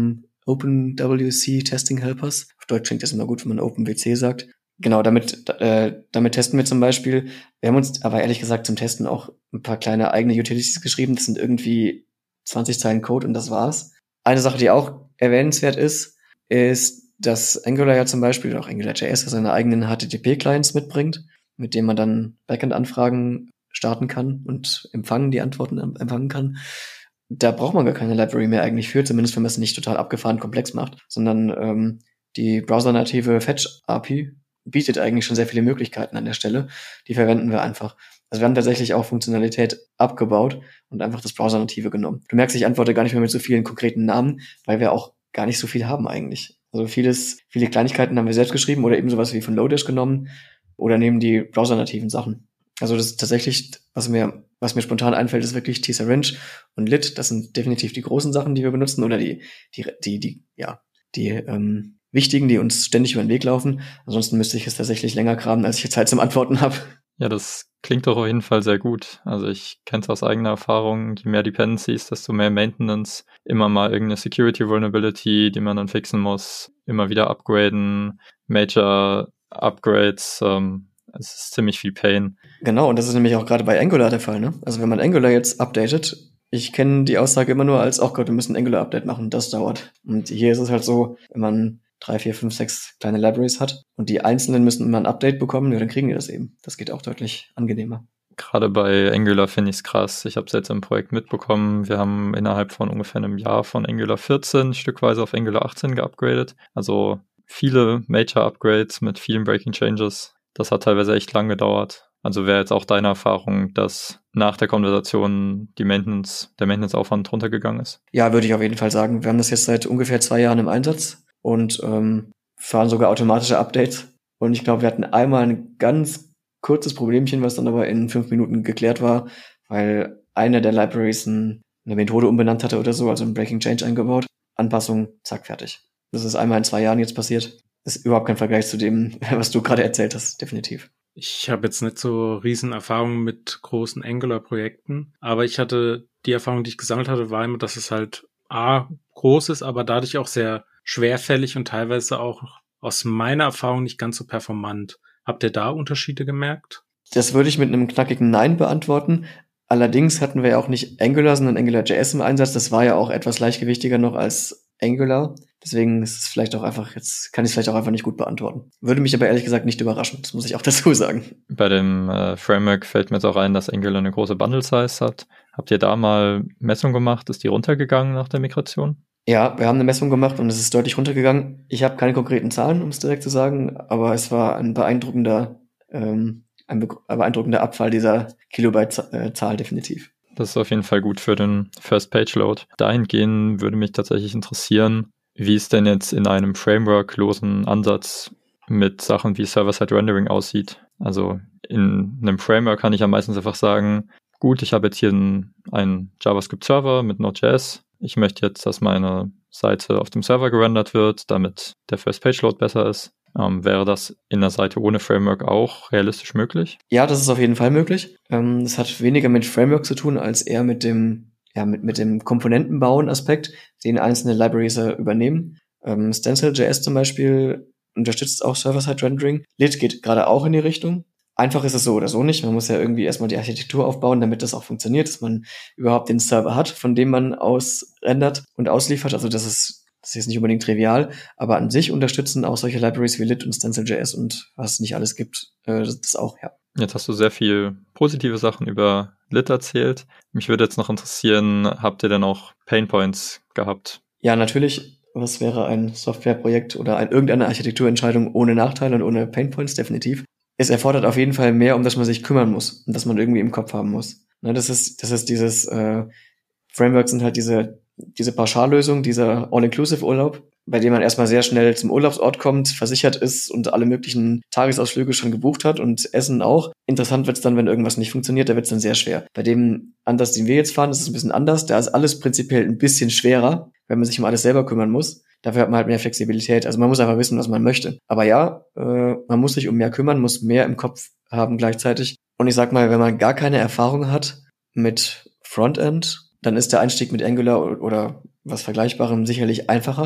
Open W C Testing Helpers. Auf Deutsch klingt das immer gut, wenn man Open W C sagt. Genau, damit äh, damit testen wir zum Beispiel. Wir haben uns aber ehrlich gesagt zum Testen auch ein paar kleine eigene Utilities geschrieben. Das sind irgendwie zwanzig Zeilen Code und das war's. Eine Sache, die auch erwähnenswert ist, ist, dass Angular ja zum Beispiel, oder auch AngularJS, seine eigenen H T T P-Clients mitbringt, mit denen man dann Backend-Anfragen starten kann und empfangen, die Antworten empfangen kann. Da braucht man gar keine Library mehr eigentlich für, zumindest wenn man es nicht total abgefahren komplex macht, sondern ähm, die browsernative Fetch-A P I bietet eigentlich schon sehr viele Möglichkeiten an der Stelle. Die verwenden wir einfach. Also wir haben tatsächlich auch Funktionalität abgebaut und einfach das Browsernative genommen. Du merkst, ich antworte gar nicht mehr mit so vielen konkreten Namen, weil wir auch gar nicht so viel haben eigentlich. Also vieles, viele Kleinigkeiten haben wir selbst geschrieben oder eben sowas wie von Lodash genommen oder nehmen die browsernativen Sachen. Also das ist tatsächlich, was mir, was mir spontan einfällt, ist wirklich T-Syringe und Lit. Das sind definitiv die großen Sachen, die wir benutzen oder die, die, die, die, ja, die, ähm, wichtigen, die uns ständig über den Weg laufen. Ansonsten müsste ich es tatsächlich länger graben, als ich jetzt Zeit zum Antworten habe. Ja, das klingt doch auf jeden Fall sehr gut. Also ich kenne es aus eigener Erfahrung, je mehr Dependencies, desto mehr Maintenance, immer mal irgendeine Security Vulnerability, die man dann fixen muss, immer wieder upgraden, Major Upgrades, ähm, es ist ziemlich viel Pain. Genau, und das ist nämlich auch gerade bei Angular der Fall, ne? Also wenn man Angular jetzt updatet, ich kenne die Aussage immer nur als, oh Gott, wir müssen ein Angular-Update machen, das dauert. Und hier ist es halt so, wenn man drei, vier, fünf, sechs kleine Libraries hat und die einzelnen müssen immer ein Update bekommen, ja, dann kriegen die das eben. Das geht auch deutlich angenehmer. Gerade bei Angular finde ich es krass. Ich habe es jetzt im Projekt mitbekommen. Wir haben innerhalb von ungefähr einem Jahr von Angular vierzehn stückweise auf Angular achtzehn geupgradet. Also viele Major-Upgrades mit vielen Breaking Changes. Das hat teilweise echt lang gedauert. Also wäre jetzt auch deine Erfahrung, dass nach der Konversation die Maintenance, der Maintenance-Aufwand runtergegangen ist? Ja, würde ich auf jeden Fall sagen. Wir haben das jetzt seit ungefähr zwei Jahren im Einsatz und ähm, fahren sogar automatische Updates. Und ich glaube, wir hatten einmal ein ganz kurzes Problemchen, was dann aber in fünf Minuten geklärt war, weil eine der Libraries ein, eine Methode umbenannt hatte oder so, also ein Breaking Change eingebaut. Anpassung, zack, fertig. Das ist einmal in zwei Jahren jetzt passiert. Das ist überhaupt kein Vergleich zu dem, was du gerade erzählt hast, definitiv. Ich habe jetzt nicht so riesen Erfahrungen mit großen Angular-Projekten, aber ich hatte, die Erfahrung, die ich gesammelt hatte, war immer, dass es halt A, groß ist, aber dadurch auch sehr schwerfällig und teilweise auch aus meiner Erfahrung nicht ganz so performant. Habt ihr da Unterschiede gemerkt? Das würde ich mit einem knackigen Nein beantworten. Allerdings hatten wir ja auch nicht Angular, sondern AngularJS im Einsatz. Das war ja auch etwas leichtgewichtiger noch als Angular. Deswegen ist es vielleicht auch einfach, jetzt kann ich es vielleicht auch einfach nicht gut beantworten. Würde mich aber ehrlich gesagt nicht überraschen. Das muss ich auch dazu sagen. Bei dem äh, Framework fällt mir jetzt auch ein, dass Angular eine große Bundle-Size hat. Habt ihr da mal Messung gemacht? Ist die runtergegangen nach der Migration? Ja, wir haben eine Messung gemacht und es ist deutlich runtergegangen. Ich habe keine konkreten Zahlen, um es direkt zu sagen, aber es war ein beeindruckender, ähm, ein be- beeindruckender Abfall dieser Kilobyte-Zahl definitiv. Das ist auf jeden Fall gut für den First-Page-Load. Dahingehend würde mich tatsächlich interessieren, wie es denn jetzt in einem Framework-losen Ansatz mit Sachen wie Server-Side-Rendering aussieht. Also in einem Framework kann ich ja meistens einfach sagen, gut, ich habe jetzt hier einen, einen JavaScript-Server mit Node.js. Ich möchte jetzt, dass meine Seite auf dem Server gerendert wird, damit der First-Page-Load besser ist. Ähm, wäre das in der Seite ohne Framework auch realistisch möglich? Ja, das ist auf jeden Fall möglich. Ähm, das hat weniger mit Framework zu tun, als eher mit dem, ja, mit, mit dem Komponentenbauen-Aspekt, den einzelne Libraries äh, übernehmen. Ähm, Stencil.js zum Beispiel unterstützt auch Server-Side-Rendering. Lit geht gerade auch in die Richtung. Einfach ist es so oder so nicht. Man muss ja irgendwie erstmal die Architektur aufbauen, damit das auch funktioniert, dass man überhaupt den Server hat, von dem man aus rendert und ausliefert. Also das ist, das ist jetzt nicht unbedingt trivial, aber an sich unterstützen auch solche Libraries wie Lit und Stencil.js und was es nicht alles gibt, äh, das auch, ja. Jetzt hast du sehr viel positive Sachen über Lit erzählt. Mich würde jetzt noch interessieren, habt ihr denn auch Painpoints gehabt? Ja, natürlich. Was wäre ein Softwareprojekt oder ein, irgendeine Architekturentscheidung ohne Nachteile und ohne Painpoints? Definitiv. Es erfordert auf jeden Fall mehr, um das man sich kümmern muss und das man irgendwie im Kopf haben muss. Ne, das ist, das ist dieses äh, Frameworks sind halt diese diese Pauschallösung, dieser All-Inclusive-Urlaub, bei dem man erstmal sehr schnell zum Urlaubsort kommt, versichert ist und alle möglichen Tagesausflüge schon gebucht hat und Essen auch. Interessant wird's dann, wenn irgendwas nicht funktioniert, da wird's dann sehr schwer. Bei dem Ansatz, den wir jetzt fahren, ist es ein bisschen anders. Da ist alles prinzipiell ein bisschen schwerer, wenn man sich um alles selber kümmern muss. Dafür hat man halt mehr Flexibilität. Also man muss einfach wissen, was man möchte. Aber ja, äh, man muss sich um mehr kümmern, muss mehr im Kopf haben gleichzeitig. Und ich sag mal, wenn man gar keine Erfahrung hat mit Frontend, dann ist der Einstieg mit Angular oder was Vergleichbarem sicherlich einfacher.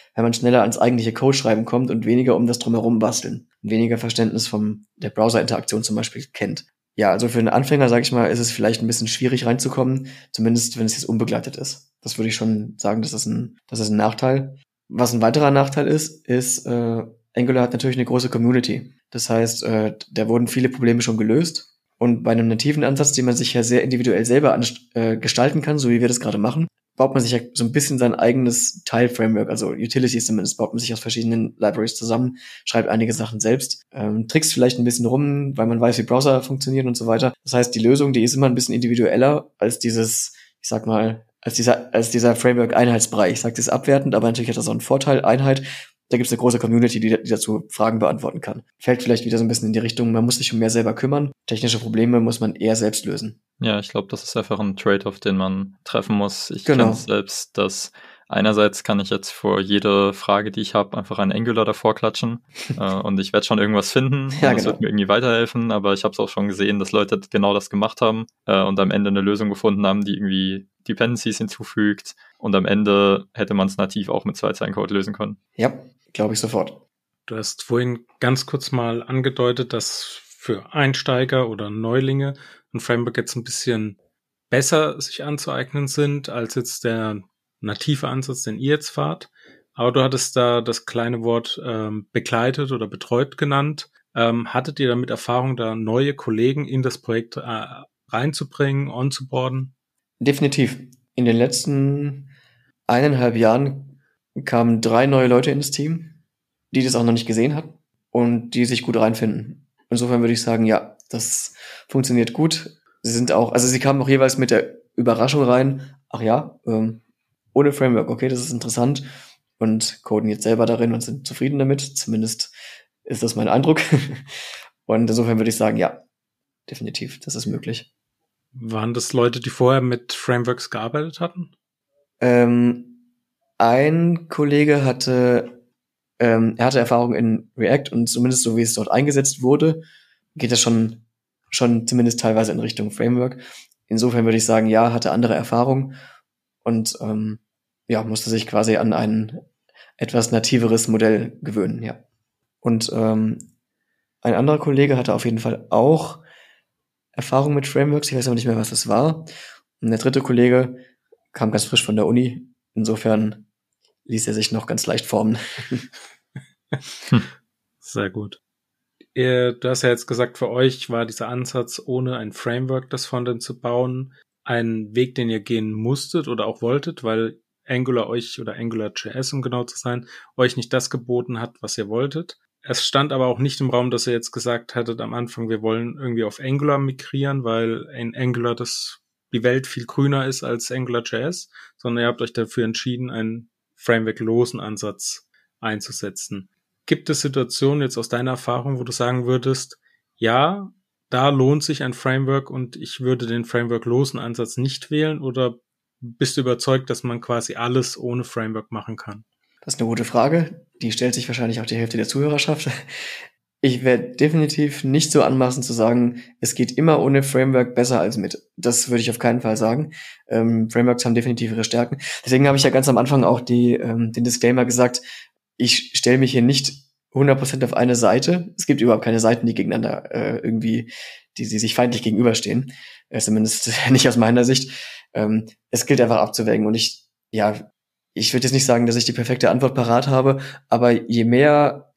wenn man schneller ans eigentliche Code-Schreiben kommt und weniger um das Drumherum basteln. Und weniger Verständnis vom der Browser-Interaktion zum Beispiel kennt. Ja, also für einen Anfänger, sage ich mal, ist es vielleicht ein bisschen schwierig reinzukommen, zumindest wenn es jetzt unbegleitet ist. Das würde ich schon sagen, das ist ein, das ist ein Nachteil. Was ein weiterer Nachteil ist, ist, äh, Angular hat natürlich eine große Community. Das heißt, äh, da wurden viele Probleme schon gelöst. Und bei einem nativen Ansatz, den man sich ja sehr individuell selber an, äh, gestalten kann, so wie wir das gerade machen, baut man sich ja so ein bisschen sein eigenes Teil-Framework, also Utilities zumindest, baut man sich aus verschiedenen Libraries zusammen, schreibt einige Sachen selbst, ähm, trickst vielleicht ein bisschen rum, weil man weiß, wie Browser funktionieren und so weiter. Das heißt, die Lösung, die ist immer ein bisschen individueller als dieses, ich sag mal, als dieser, als dieser Framework-Einheitsbrei. Ich sage das abwertend, aber natürlich hat das auch einen Vorteil, Einheit. Da gibt es eine große Community, die, die dazu Fragen beantworten kann. Fällt vielleicht wieder so ein bisschen in die Richtung, man muss sich um mehr selber kümmern. Technische Probleme muss man eher selbst lösen. Ja, ich glaube, das ist einfach ein Trade-off, den man treffen muss. Ich Genau. kenne es selbst, dass einerseits kann ich jetzt vor jede Frage, die ich habe, einfach ein Angular davor klatschen äh, und ich werde schon irgendwas finden. Ja, und das genau. wird mir irgendwie weiterhelfen, aber ich habe es auch schon gesehen, dass Leute genau das gemacht haben äh, und am Ende eine Lösung gefunden haben, die irgendwie Dependencies hinzufügt und am Ende hätte man es nativ auch mit zwei Zeilen Code lösen können. Ja, glaube ich sofort. Du hast vorhin ganz kurz mal angedeutet, dass für Einsteiger oder Neulinge ein Framework jetzt ein bisschen besser sich anzueignen sind als jetzt der native Ansatz, den ihr jetzt fahrt. Aber du hattest da das kleine Wort ähm, begleitet oder betreut genannt. Ähm, hattet ihr damit Erfahrung, da neue Kollegen in das Projekt äh, reinzubringen, onzuboarden? Definitiv. In den letzten eineinhalb Jahren kamen drei neue Leute ins Team, die das auch noch nicht gesehen hatten und die sich gut reinfinden. Insofern würde ich sagen, ja, das funktioniert gut. Sie sind auch, also sie kamen auch jeweils mit der Überraschung rein, ach ja, ähm, ohne Framework, okay, das ist interessant und coden jetzt selber darin und sind zufrieden damit. Zumindest ist das mein Eindruck. Und insofern würde ich sagen, ja, definitiv, das ist möglich. Waren das Leute, die vorher mit Frameworks gearbeitet hatten? Ähm, ein Kollege hatte, ähm, er hatte Erfahrung in React und zumindest so wie es dort eingesetzt wurde, geht das schon, schon zumindest teilweise in Richtung Framework. Insofern würde ich sagen, ja, hatte andere Erfahrung und ähm, ja, musste sich quasi an ein etwas nativeres Modell gewöhnen, ja. Und ähm, ein anderer Kollege hatte auf jeden Fall auch Erfahrung mit Frameworks, ich weiß aber nicht mehr, was das war. Und der dritte Kollege kam ganz frisch von der Uni, insofern ließ er sich noch ganz leicht formen. Sehr gut. Ihr, du hast ja jetzt gesagt, für euch war dieser Ansatz, ohne ein Framework das Frontend zu bauen, ein Weg, den ihr gehen musstet oder auch wolltet, weil Angular euch oder AngularJS, um genau zu sein, euch nicht das geboten hat, was ihr wolltet. Es stand aber auch nicht im Raum, dass ihr jetzt gesagt hattet am Anfang, wir wollen irgendwie auf Angular migrieren, weil in Angular das die Welt viel grüner ist als AngularJS, sondern ihr habt euch dafür entschieden, einen Framework-losen Ansatz einzusetzen. Gibt es Situationen jetzt aus deiner Erfahrung, wo du sagen würdest, ja, da lohnt sich ein Framework und ich würde den Framework-losen Ansatz nicht wählen, oder bist du überzeugt, dass man quasi alles ohne Framework machen kann? Das ist eine gute Frage. Die stellt sich wahrscheinlich auch die Hälfte der Zuhörerschaft. Ich werde definitiv nicht so anmaßen zu sagen, es geht immer ohne Framework besser als mit. Das würde ich auf keinen Fall sagen. Ähm, Frameworks haben definitiv ihre Stärken. Deswegen habe ich ja ganz am Anfang auch die, ähm, den Disclaimer gesagt, ich stelle mich hier nicht hundert Prozent auf eine Seite. Es gibt überhaupt keine Seiten, die gegeneinander äh, irgendwie, die, die sich feindlich gegenüberstehen. Äh, zumindest nicht aus meiner Sicht. Ähm, es gilt einfach abzuwägen. Und ich, ja, ich würde jetzt nicht sagen, dass ich die perfekte Antwort parat habe, aber je mehr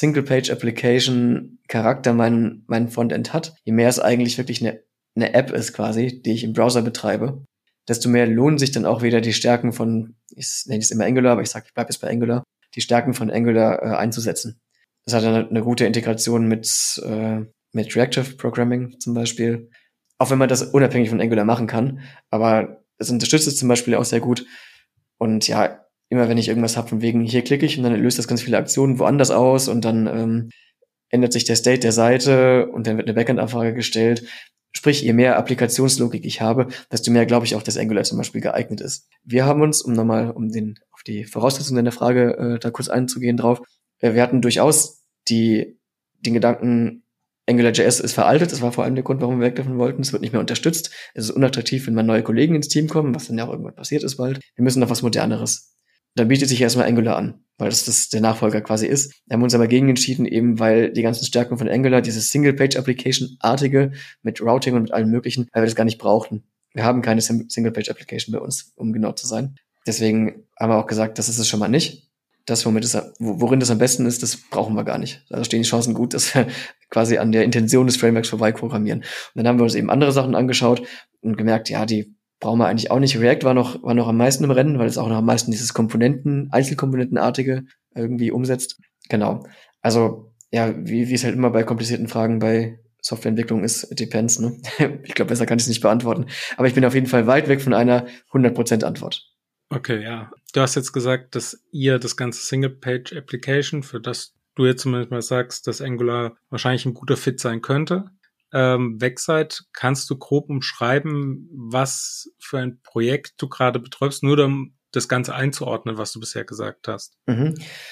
Single-Page-Application-Charakter mein, mein Frontend hat, je mehr es eigentlich wirklich eine, eine App ist quasi, die ich im Browser betreibe, desto mehr lohnen sich dann auch wieder die Stärken von, ich nenne es immer Angular, aber ich sage, ich bleibe jetzt bei Angular, die Stärken von Angular äh, einzusetzen. Das hat eine, eine gute Integration mit, äh, mit Reactive Programming zum Beispiel, auch wenn man das unabhängig von Angular machen kann, aber es unterstützt es zum Beispiel auch sehr gut. Und ja, immer wenn ich irgendwas habe von wegen, hier klicke ich und dann löst das ganz viele Aktionen woanders aus und dann ähm, ändert sich der State der Seite und dann wird eine Backend-Anfrage gestellt. Sprich, je mehr Applikationslogik ich habe, desto mehr glaube ich auch, dass Angular zum Beispiel geeignet ist. Wir haben uns, um nochmal um den auf die Voraussetzungen der Frage äh, da kurz einzugehen drauf, äh, wir hatten durchaus die den Gedanken, AngularJS ist veraltet, das war vor allem der Grund, warum wir weg davon wollten. Es wird nicht mehr unterstützt. Es ist unattraktiv, wenn mal neue Kollegen ins Team kommen, was dann ja auch irgendwann passiert ist bald. Wir müssen noch was Moderneres. Dann bietet sich erstmal Angular an. weil das, das der Nachfolger quasi ist. Wir haben uns aber gegen entschieden, eben weil die ganzen Stärken von Angular, dieses Single-Page-Application-artige mit Routing und mit allem möglichen, weil wir das gar nicht brauchten. Wir haben keine Single-Page-Application bei uns, um genau zu sein. Deswegen haben wir auch gesagt, das ist es schon mal nicht. Das, womit es, worin das am besten ist, das brauchen wir gar nicht. Da stehen die Chancen gut, dass wir quasi an der Intention des Frameworks vorbei programmieren. Und dann haben wir uns eben andere Sachen angeschaut und gemerkt, ja, die brauchen wir eigentlich auch nicht. React war noch, war noch am meisten im Rennen, weil es auch noch am meisten dieses Komponenten, Einzelkomponentenartige irgendwie umsetzt. Genau. Also, ja, wie, wie es halt immer bei komplizierten Fragen bei Softwareentwicklung ist, it depends, ne? Ich glaube, besser kann ich es nicht beantworten. Aber ich bin auf jeden Fall weit weg von einer hundert Prozent Antwort. Okay, ja. Du hast jetzt gesagt, dass ihr das ganze Single-Page-Application, für das du jetzt zumindest mal sagst, dass Angular wahrscheinlich ein guter Fit sein könnte, ähm, weg seid. Kannst du grob umschreiben, was für ein Projekt du gerade betreibst, nur um das Ganze einzuordnen, was du bisher gesagt hast? Mhm.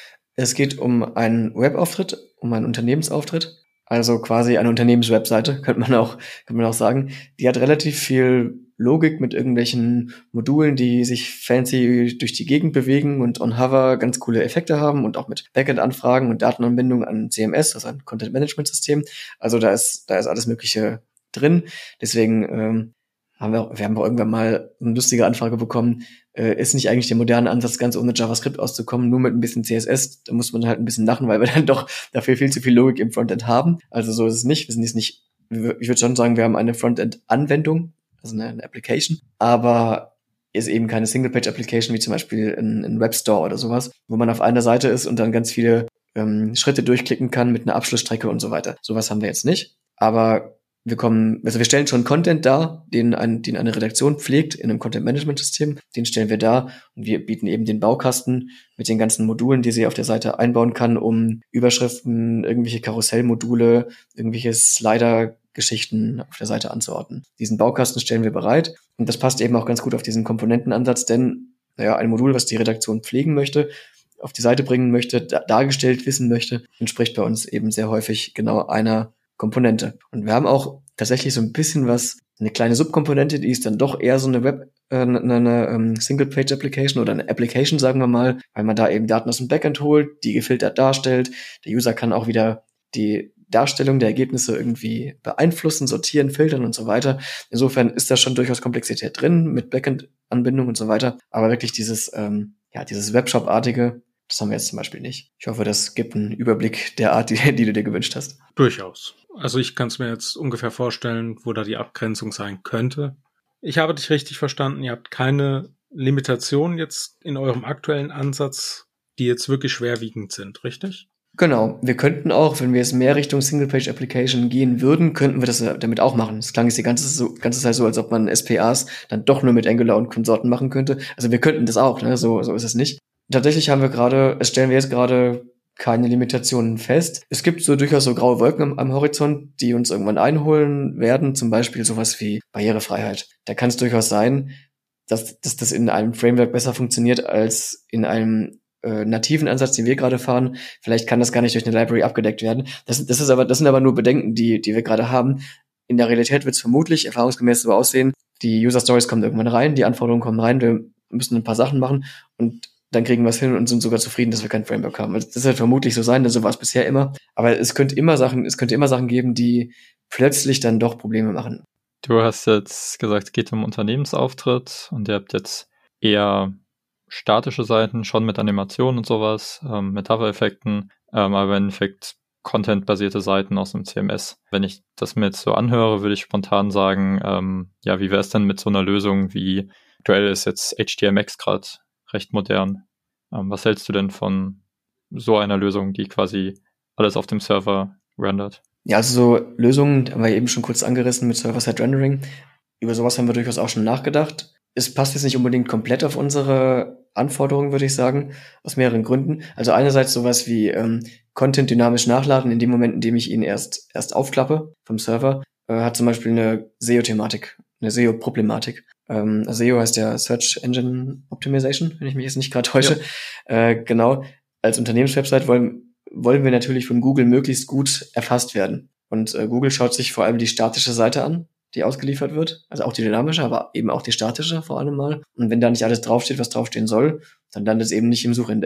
Es geht um einen Webauftritt, um einen Unternehmensauftritt. Also quasi eine Unternehmenswebseite, könnte man auch, könnte man auch sagen. Die hat relativ viel Logik mit irgendwelchen Modulen, die sich fancy durch die Gegend bewegen und on Hover ganz coole Effekte haben und auch mit Backend-Anfragen und Datenanbindung an C M S, also ein Content-Management-System. Also da ist, da ist alles Mögliche drin. Deswegen ähm, haben wir, wir haben auch irgendwann mal eine lustige Anfrage bekommen, äh, ist nicht eigentlich der moderne Ansatz, ganz ohne JavaScript auszukommen, nur mit ein bisschen C S S. Da muss man halt ein bisschen lachen, weil wir dann doch dafür viel zu viel Logik im Frontend haben. Also so ist es nicht. Wir sind jetzt nicht, ich würde schon sagen, wir haben eine Frontend-Anwendung, also eine, eine Application, aber ist eben keine Single-Page-Application, wie zum Beispiel ein, ein Webstore oder sowas, wo man auf einer Seite ist und dann ganz viele ähm, Schritte durchklicken kann mit einer Abschlussstrecke und so weiter. Sowas haben wir jetzt nicht. Aber wir kommen, also wir stellen schon Content dar, den, ein, den eine Redaktion pflegt in einem Content-Management-System. Den stellen wir dar und wir bieten eben den Baukasten mit den ganzen Modulen, die sie auf der Seite einbauen kann, um Überschriften, irgendwelche Karussellmodule, irgendwelche Slider-Geschichten auf der Seite anzuordnen. Diesen Baukasten stellen wir bereit und das passt eben auch ganz gut auf diesen Komponentenansatz, denn naja, ein Modul, was die Redaktion pflegen möchte, auf die Seite bringen möchte, da, dargestellt wissen möchte, entspricht bei uns eben sehr häufig genau einer Komponente. Und wir haben auch tatsächlich so ein bisschen was, eine kleine Subkomponente, die ist dann doch eher so eine Web, äh, eine, eine ähm, Single-Page-Application oder eine Application, sagen wir mal, weil man da eben Daten aus dem Backend holt, die gefiltert darstellt. Der User kann auch wieder die Darstellung der Ergebnisse irgendwie beeinflussen, sortieren, filtern und so weiter. Insofern ist da schon durchaus Komplexität drin mit Backend-Anbindung und so weiter. Aber wirklich dieses, ähm, ja, dieses Webshop-artige, das haben wir jetzt zum Beispiel nicht. Ich hoffe, das gibt einen Überblick der Art, die, die du dir gewünscht hast. Durchaus. Also ich kann es mir jetzt ungefähr vorstellen, wo da die Abgrenzung sein könnte. Ich habe dich richtig verstanden. Ihr habt keine Limitationen jetzt in eurem aktuellen Ansatz, die jetzt wirklich schwerwiegend sind, richtig? Genau. Wir könnten auch, wenn wir jetzt mehr Richtung Single-Page-Application gehen würden, könnten wir das damit auch machen. Das klang jetzt die ganze, so, ganze Zeit so, als ob man S P As dann doch nur mit Angular und Konsorten machen könnte. Also wir könnten das auch, ne? So, so ist es nicht. Tatsächlich haben wir gerade, es stellen wir jetzt gerade keine Limitationen fest. Es gibt so durchaus so graue Wolken am, am Horizont, die uns irgendwann einholen werden, zum Beispiel sowas wie Barrierefreiheit. Da kann es durchaus sein, dass, dass das in einem Framework besser funktioniert als in einem äh, nativen Ansatz, den wir gerade fahren. Vielleicht kann das gar nicht durch eine Library abgedeckt werden. Das, das ist aber, das sind aber nur Bedenken, die, die wir gerade haben. In der Realität wird es vermutlich erfahrungsgemäß so aussehen, die User Stories kommen irgendwann rein, die Anforderungen kommen rein, wir müssen ein paar Sachen machen und dann kriegen wir es hin und sind sogar zufrieden, dass wir kein Framework haben. Also das wird vermutlich so sein, denn so war es bisher immer. Aber es könnte immer Sachen, es könnte immer Sachen geben, die plötzlich dann doch Probleme machen. Du hast jetzt gesagt, es geht um Unternehmensauftritt und ihr habt jetzt eher statische Seiten, schon mit Animationen und sowas, ähm, mit Hover-Effekten, ähm, aber im Endeffekt Content-basierte Seiten aus dem C M S. Wenn ich das mir jetzt so anhöre, würde ich spontan sagen, ähm, ja, wie wäre es denn mit so einer Lösung wie, aktuell ist jetzt H T M X gerade recht modern. Ähm, was hältst du denn von so einer Lösung, die quasi alles auf dem Server rendert? Ja, also so Lösungen, haben wir eben schon kurz angerissen mit Server-Side-Rendering. Über sowas haben wir durchaus auch schon nachgedacht. Es passt jetzt nicht unbedingt komplett auf unsere Anforderungen, würde ich sagen, aus mehreren Gründen. Also einerseits sowas wie ähm, Content dynamisch nachladen in dem Moment, in dem ich ihn erst erst aufklappe vom Server, äh, hat zum Beispiel eine S E O-Thematik, eine S E O-Problematik. Ähm, S E O heißt ja Search Engine Optimization, wenn ich mich jetzt nicht gerade täusche. Ja. Äh, genau, als Unternehmenswebsite wollen, wollen wir natürlich von Google möglichst gut erfasst werden. Und äh, Google schaut sich vor allem die statische Seite an, die ausgeliefert wird. Also auch die dynamische, aber eben auch die statische vor allem mal. Und wenn da nicht alles draufsteht, was draufstehen soll, dann landet es eben nicht im Suchindex.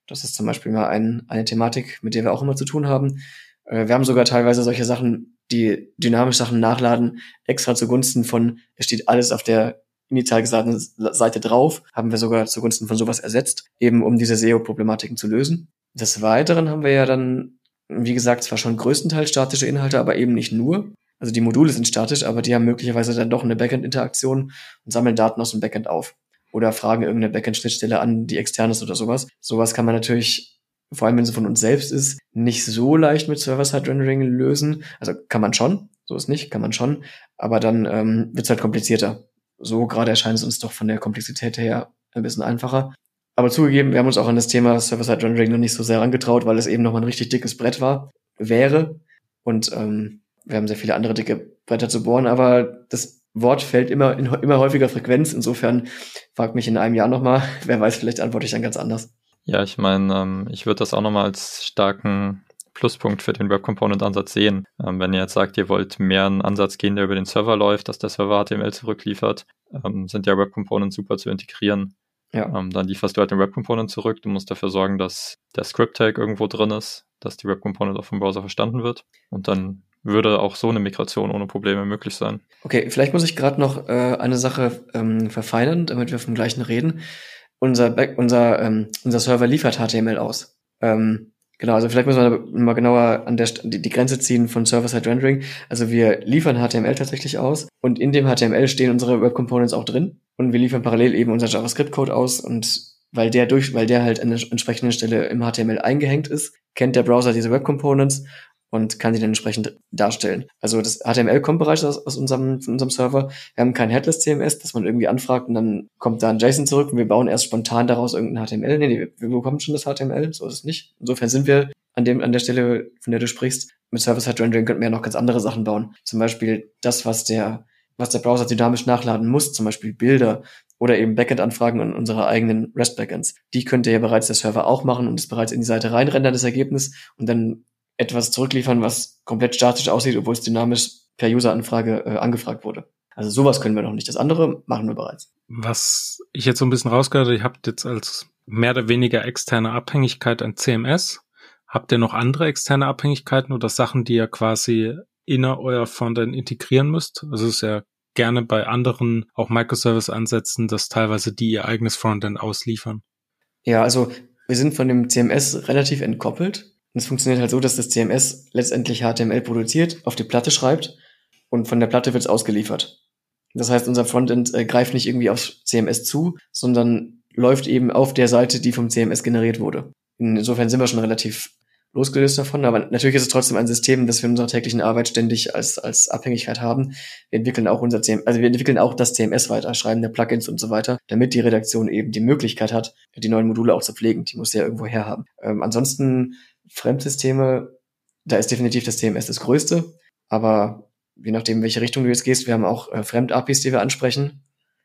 Das ist zum Beispiel mal ein, eine Thematik, mit der wir auch immer zu tun haben. Äh, wir haben sogar teilweise solche Sachen, die dynamisch Sachen nachladen, extra zugunsten von, es steht alles auf der initial gesagten Seite drauf, haben wir sogar zugunsten von sowas ersetzt, eben um diese S E O-Problematiken zu lösen. Des Weiteren haben wir ja dann, wie gesagt, zwar schon größtenteils statische Inhalte, aber eben nicht nur. Also die Module sind statisch, aber die haben möglicherweise dann doch eine Backend-Interaktion und sammeln Daten aus dem Backend auf. Oder fragen irgendeine Backend-Schnittstelle an, die extern ist oder sowas. Sowas kann man natürlich, vor allem wenn es von uns selbst ist, nicht so leicht mit Server-Side-Rendering lösen. Also kann man schon, so ist nicht, kann man schon, aber dann ähm, wird es halt komplizierter. So gerade erscheint es uns doch von der Komplexität her ein bisschen einfacher. Aber zugegeben, wir haben uns auch an das Thema Server-Side-Rendering noch nicht so sehr angetraut, weil es eben nochmal ein richtig dickes Brett war, wäre. Und ähm, wir haben sehr viele andere dicke Bretter zu bohren, aber das Wort fällt immer in immer häufiger Frequenz. Insofern fragt mich in einem Jahr nochmal, wer weiß, vielleicht antworte ich dann ganz anders. Ja, ich meine, ähm, ich würde das auch nochmal als starken Pluspunkt für den Web-Component-Ansatz sehen. Ähm, wenn ihr jetzt sagt, ihr wollt mehr einen Ansatz gehen, der über den Server läuft, dass der Server H T M L zurückliefert, ähm, sind ja Web-Components super zu integrieren. Ja. Ähm, dann lieferst du halt den Web-Component zurück. Du musst dafür sorgen, dass der Script-Tag irgendwo drin ist, dass die Web-Component auch vom Browser verstanden wird. Und dann würde auch so eine Migration ohne Probleme möglich sein. Okay, vielleicht muss ich gerade noch äh, eine Sache ähm, verfeinern, damit wir vom gleichen reden. Unser Back, unser ähm, unser Server liefert H T M L aus. Ähm, genau, also vielleicht müssen wir mal genauer an der die, die Grenze ziehen von Server-Side-Rendering. Also wir liefern H T M L tatsächlich aus und in dem H T M L stehen unsere Web Components auch drin und wir liefern parallel eben unser JavaScript-Code aus und weil der durch, weil der halt an der entsprechenden Stelle im H T M L eingehängt ist, kennt der Browser diese Web Components und kann sie dann entsprechend darstellen. Also das H T M L kommt bereits aus, aus unserem, von unserem Server. Wir haben kein Headless C M S, das man irgendwie anfragt und dann kommt da ein JSON zurück und wir bauen erst spontan daraus irgendein H T M L. Nee, nee, wir bekommen schon das H T M L, so ist es nicht. Insofern sind wir an dem, an der Stelle, von der du sprichst, mit Server-Side-Rendering könnten wir ja noch ganz andere Sachen bauen. Zum Beispiel das, was der, was der Browser dynamisch nachladen muss, zum Beispiel Bilder oder eben Backend-Anfragen an unsere eigenen REST-Backends. Die könnte ja bereits der Server auch machen und es bereits in die Seite reinrendern, das Ergebnis, und dann etwas zurückliefern, was komplett statisch aussieht, obwohl es dynamisch per User-Anfrage äh, angefragt wurde. Also sowas können wir noch nicht. Das andere machen wir bereits. Was ich jetzt so ein bisschen rausgehört habe, ihr habt jetzt als mehr oder weniger externe Abhängigkeit ein C M S. Habt ihr noch andere externe Abhängigkeiten oder Sachen, die ihr quasi in euer Frontend integrieren müsst? Also es ist ja gerne bei anderen, auch Microservice-Ansätzen, dass teilweise die ihr eigenes Frontend ausliefern. Ja, also wir sind von dem C M S relativ entkoppelt. Und es funktioniert halt so, dass das C M S letztendlich H T M L produziert, auf die Platte schreibt und von der Platte wird es ausgeliefert. Das heißt, unser Frontend äh, greift nicht irgendwie aufs C M S zu, sondern läuft eben auf der Seite, die vom C M S generiert wurde. Insofern sind wir schon relativ losgelöst davon, aber natürlich ist es trotzdem ein System, das wir in unserer täglichen Arbeit ständig als als Abhängigkeit haben. Wir entwickeln auch unser C M S, also wir entwickeln auch das C M S weiter, schreiben der Plugins und so weiter, damit die Redaktion eben die Möglichkeit hat, die neuen Module auch zu pflegen. Die muss ja irgendwo herhaben. Ähm, ansonsten Fremdsysteme, da ist definitiv das C M S das Größte, aber je nachdem, in welche Richtung du jetzt gehst, wir haben auch äh, Fremd-A P Is, die wir ansprechen.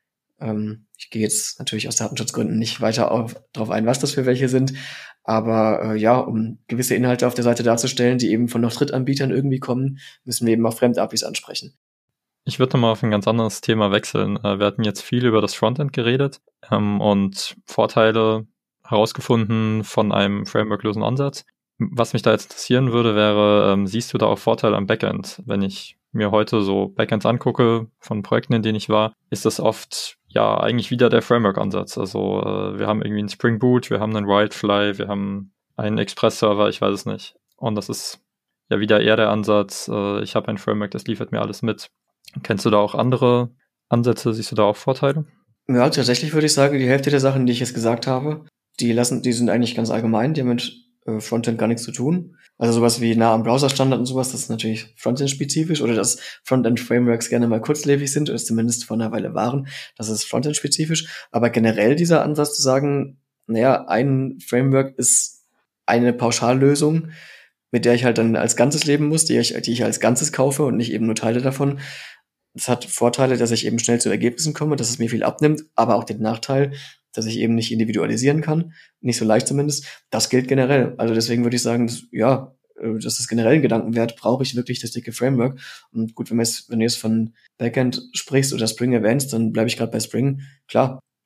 Ähm, ich gehe jetzt natürlich aus Datenschutzgründen nicht weiter auf, darauf ein, was das für welche sind, aber äh, ja, um gewisse Inhalte auf der Seite darzustellen, die eben von noch Drittanbietern irgendwie kommen, müssen wir eben auch Fremd-A P Is ansprechen. Ich würde nochmal auf ein ganz anderes Thema wechseln. Wir hatten jetzt viel über das Frontend geredet ähm, und Vorteile herausgefunden von einem frameworklosen Ansatz. Was mich da jetzt interessieren würde, wäre, ähm, siehst du da auch Vorteile am Backend? Wenn ich mir heute so Backends angucke von Projekten, in denen ich war, ist das oft ja eigentlich wieder der Framework-Ansatz. Also äh, wir haben irgendwie einen Spring Boot, wir haben einen Wildfly, wir haben einen Express-Server, ich weiß es nicht. Und das ist ja wieder eher der Ansatz, äh, ich habe ein Framework, das liefert mir alles mit. Kennst du da auch andere Ansätze? Siehst du da auch Vorteile? Ja, tatsächlich würde ich sagen, die Hälfte der Sachen, die ich jetzt gesagt habe, die lassen, die sind eigentlich ganz allgemein, die haben mit äh, Frontend gar nichts zu tun. Also sowas wie nah am Browser-Standard und sowas, das ist natürlich Frontend-spezifisch, oder dass Frontend-Frameworks gerne mal kurzlebig sind, oder es zumindest vor einer Weile waren, das ist Frontend-spezifisch. Aber generell dieser Ansatz zu sagen, naja, ein Framework ist eine Pauschallösung, mit der ich halt dann als Ganzes leben muss, die ich, die ich als Ganzes kaufe und nicht eben nur Teile davon. Das hat Vorteile, dass ich eben schnell zu Ergebnissen komme, dass es mir viel abnimmt, aber auch den Nachteil, dass ich eben nicht individualisieren kann, nicht so leicht zumindest. Das gilt generell. Also deswegen würde ich sagen, dass, ja, das ist generell ein Gedankenwert, brauche ich wirklich das dicke Framework? Und gut, wenn, jetzt, wenn du jetzt von Backend sprichst oder Spring erwähnst, dann bleibe ich gerade bei Spring. Klar,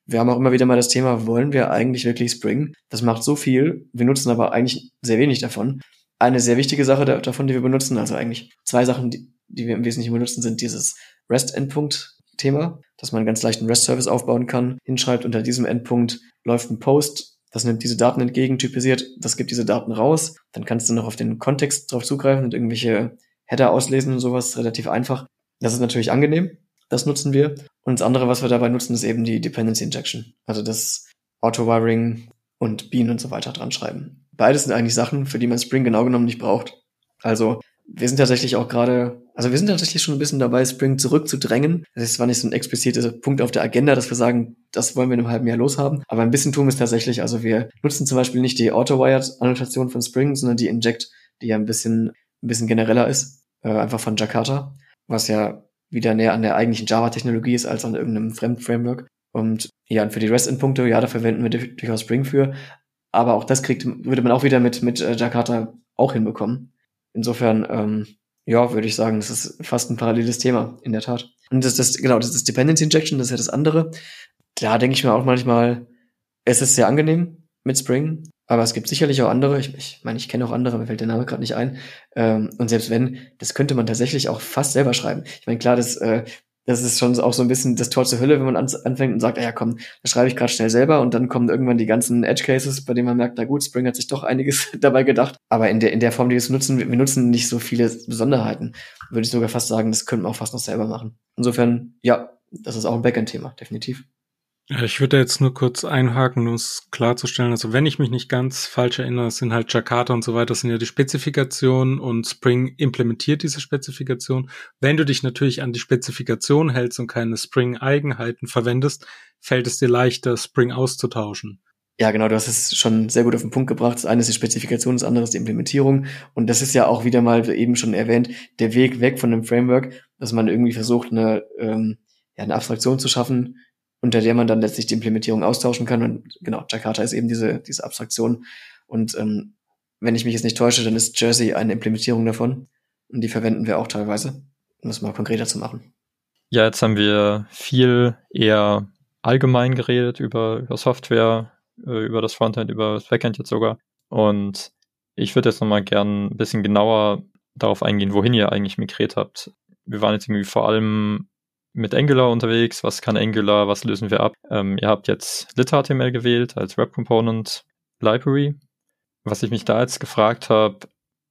wir haben auch immer wieder mal das Thema, wollen wir eigentlich wirklich Spring? Das macht so viel, wir nutzen aber eigentlich sehr wenig davon. Eine sehr wichtige Sache davon, die wir benutzen, also eigentlich zwei Sachen, die, die wir im Wesentlichen benutzen, sind dieses REST-Endpunkt-Thema, dass man ganz leicht einen REST-Service aufbauen kann, hinschreibt, unter diesem Endpunkt läuft ein Post, das nimmt diese Daten entgegen, typisiert, das gibt diese Daten raus, dann kannst du noch auf den Kontext drauf zugreifen und irgendwelche Header auslesen und sowas, relativ einfach. Das ist natürlich angenehm, das nutzen wir. Und das andere, was wir dabei nutzen, ist eben die Dependency Injection, also das Auto-Wiring und Bean und so weiter dran schreiben. Beides sind eigentlich Sachen, für die man Spring genau genommen nicht braucht. Also wir sind tatsächlich auch gerade, also wir sind tatsächlich schon ein bisschen dabei, Spring zurückzudrängen. Das ist zwar nicht so ein expliziter Punkt auf der Agenda, dass wir sagen, das wollen wir in einem halben Jahr loshaben, aber ein bisschen tun wir es tatsächlich. Also wir nutzen zum Beispiel nicht die Auto-Wired-Annotation von Spring, sondern die Inject, die ja ein bisschen, ein bisschen genereller ist, äh, einfach von Jakarta, was ja wieder näher an der eigentlichen Java-Technologie ist, als an irgendeinem Fremd-Framework. Und ja, und für die REST-Endpunkte, ja, da verwenden wir durchaus Spring für. Aber auch das kriegt, würde man auch wieder mit, mit äh, Jakarta auch hinbekommen. Insofern, ähm, ja, würde ich sagen, das ist fast ein paralleles Thema, in der Tat. Und das, das, genau, das ist Dependency Injection, das ist ja das andere. Da denke ich mir auch manchmal, es ist sehr angenehm mit Spring, aber es gibt sicherlich auch andere. Ich, ich meine, ich kenne auch andere, mir fällt der Name gerade nicht ein. Ähm, und selbst wenn, das könnte man tatsächlich auch fast selber schreiben. Ich meine, klar, das, äh, das ist schon auch so ein bisschen das Tor zur Hölle, wenn man an, anfängt und sagt, ah ja komm, das schreibe ich gerade schnell selber und dann kommen irgendwann die ganzen Edge Cases, bei denen man merkt, na gut, Spring hat sich doch einiges dabei gedacht. Aber in der in der Form, die wir es nutzen, wir, wir nutzen nicht so viele Besonderheiten. Würde ich sogar fast sagen, das könnten wir auch fast noch selber machen. Insofern, ja, das ist auch ein Backend-Thema, definitiv. Ich würde jetzt nur kurz einhaken, um es klarzustellen. Also wenn ich mich nicht ganz falsch erinnere, sind halt Jakarta und so weiter, sind ja die Spezifikationen und Spring implementiert diese Spezifikation. Wenn du dich natürlich an die Spezifikation hältst und keine Spring-Eigenheiten verwendest, fällt es dir leichter, Spring auszutauschen. Ja, genau, du hast es schon sehr gut auf den Punkt gebracht. Das eine ist die Spezifikation, das andere ist die Implementierung. Und das ist ja auch wieder mal, wie eben schon erwähnt, der Weg weg von einem Framework, dass man irgendwie versucht, eine, ähm, ja, eine Abstraktion zu schaffen, unter der man dann letztlich die Implementierung austauschen kann. Und genau, Jakarta ist eben diese diese Abstraktion. Und ähm, wenn ich mich jetzt nicht täusche, dann ist Jersey eine Implementierung davon. Und die verwenden wir auch teilweise, um das mal konkreter zu machen. Ja, jetzt haben wir viel eher allgemein geredet über, über Software, über das Frontend, über das Backend jetzt sogar. Und ich würde jetzt nochmal gern ein bisschen genauer darauf eingehen, wohin ihr eigentlich migriert habt. Wir waren jetzt irgendwie vor allem mit Angular unterwegs. Was kann Angular? Was lösen wir ab? Ähm, ihr habt jetzt lit-H T M L gewählt als Web Component Library. Was ich mich da jetzt gefragt habe,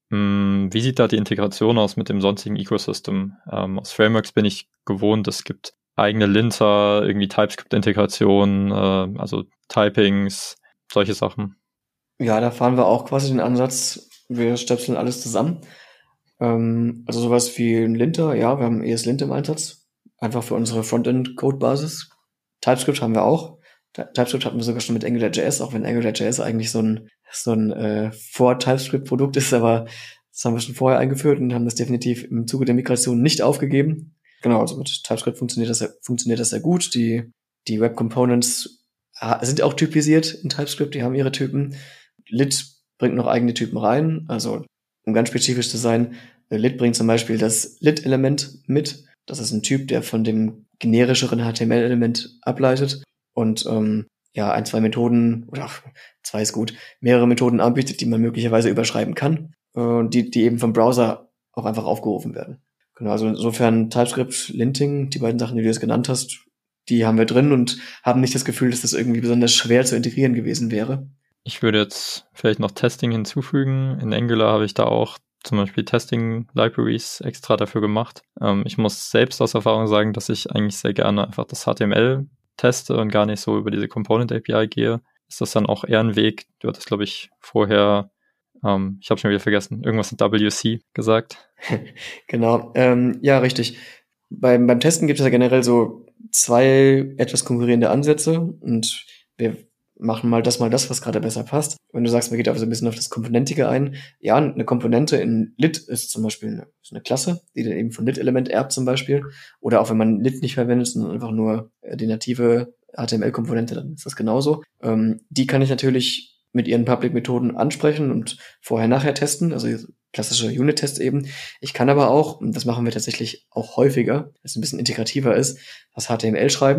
mh, wie sieht da die Integration aus mit dem sonstigen Ecosystem? Ähm, aus Frameworks bin ich gewohnt, es gibt eigene Linter, irgendwie TypeScript-Integration, äh, also Typings, solche Sachen. Ja, da fahren wir auch quasi den Ansatz, wir stöpseln alles zusammen. Ähm, also sowas wie ein Linter, ja, wir haben E S Lint im Einsatz. Einfach für unsere Frontend-Code-Basis. TypeScript haben wir auch. TypeScript hatten wir sogar schon mit AngularJS, auch wenn AngularJS eigentlich so ein so ein äh, Vor-TypeScript-Produkt ist, aber das haben wir schon vorher eingeführt und haben das definitiv im Zuge der Migration nicht aufgegeben. Genau, also mit TypeScript funktioniert das funktioniert das sehr gut. Die die Web Components sind auch typisiert in TypeScript, die haben ihre Typen. Lit bringt noch eigene Typen rein, also um ganz spezifisch zu sein, Lit bringt zum Beispiel das Lit-Element mit. Das ist ein Typ, der von dem generischeren H T M L-Element ableitet und ähm, ja, ein, zwei Methoden, oder ach, zwei ist gut, mehrere Methoden anbietet, die man möglicherweise überschreiben kann, äh, die, die eben vom Browser auch einfach aufgerufen werden. Genau, also insofern TypeScript, Linting, die beiden Sachen, die du jetzt genannt hast, die haben wir drin und haben nicht das Gefühl, dass das irgendwie besonders schwer zu integrieren gewesen wäre. Ich würde jetzt vielleicht noch Testing hinzufügen. In Angular habe ich da auch zum Beispiel Testing-Libraries extra dafür gemacht. Ähm, ich muss selbst aus Erfahrung sagen, dass ich eigentlich sehr gerne einfach das H T M L teste und gar nicht so über diese Component-A P I gehe. Ist das dann auch eher ein Weg? Du hattest, glaube ich, vorher, ähm, ich habe schon wieder vergessen, irgendwas mit W C gesagt. Genau, ähm, ja, richtig. Beim, beim Testen gibt es ja generell so zwei etwas konkurrierende Ansätze und wir machen mal das, mal das, was gerade besser passt. Wenn du sagst, man geht also ein bisschen auf das Komponentige ein. Ja, eine Komponente in Lit ist zum Beispiel eine, ist eine Klasse, die dann eben von Lit-Element erbt zum Beispiel. Oder auch wenn man Lit nicht verwendet, sondern einfach nur die native H T M L-Komponente, dann ist das genauso. Ähm, die kann ich natürlich mit ihren Public-Methoden ansprechen und vorher-nachher testen, also klassische Unit-Tests eben. Ich kann aber auch, und das machen wir tatsächlich auch häufiger, weil es ein bisschen integrativer ist, das H T M L schreiben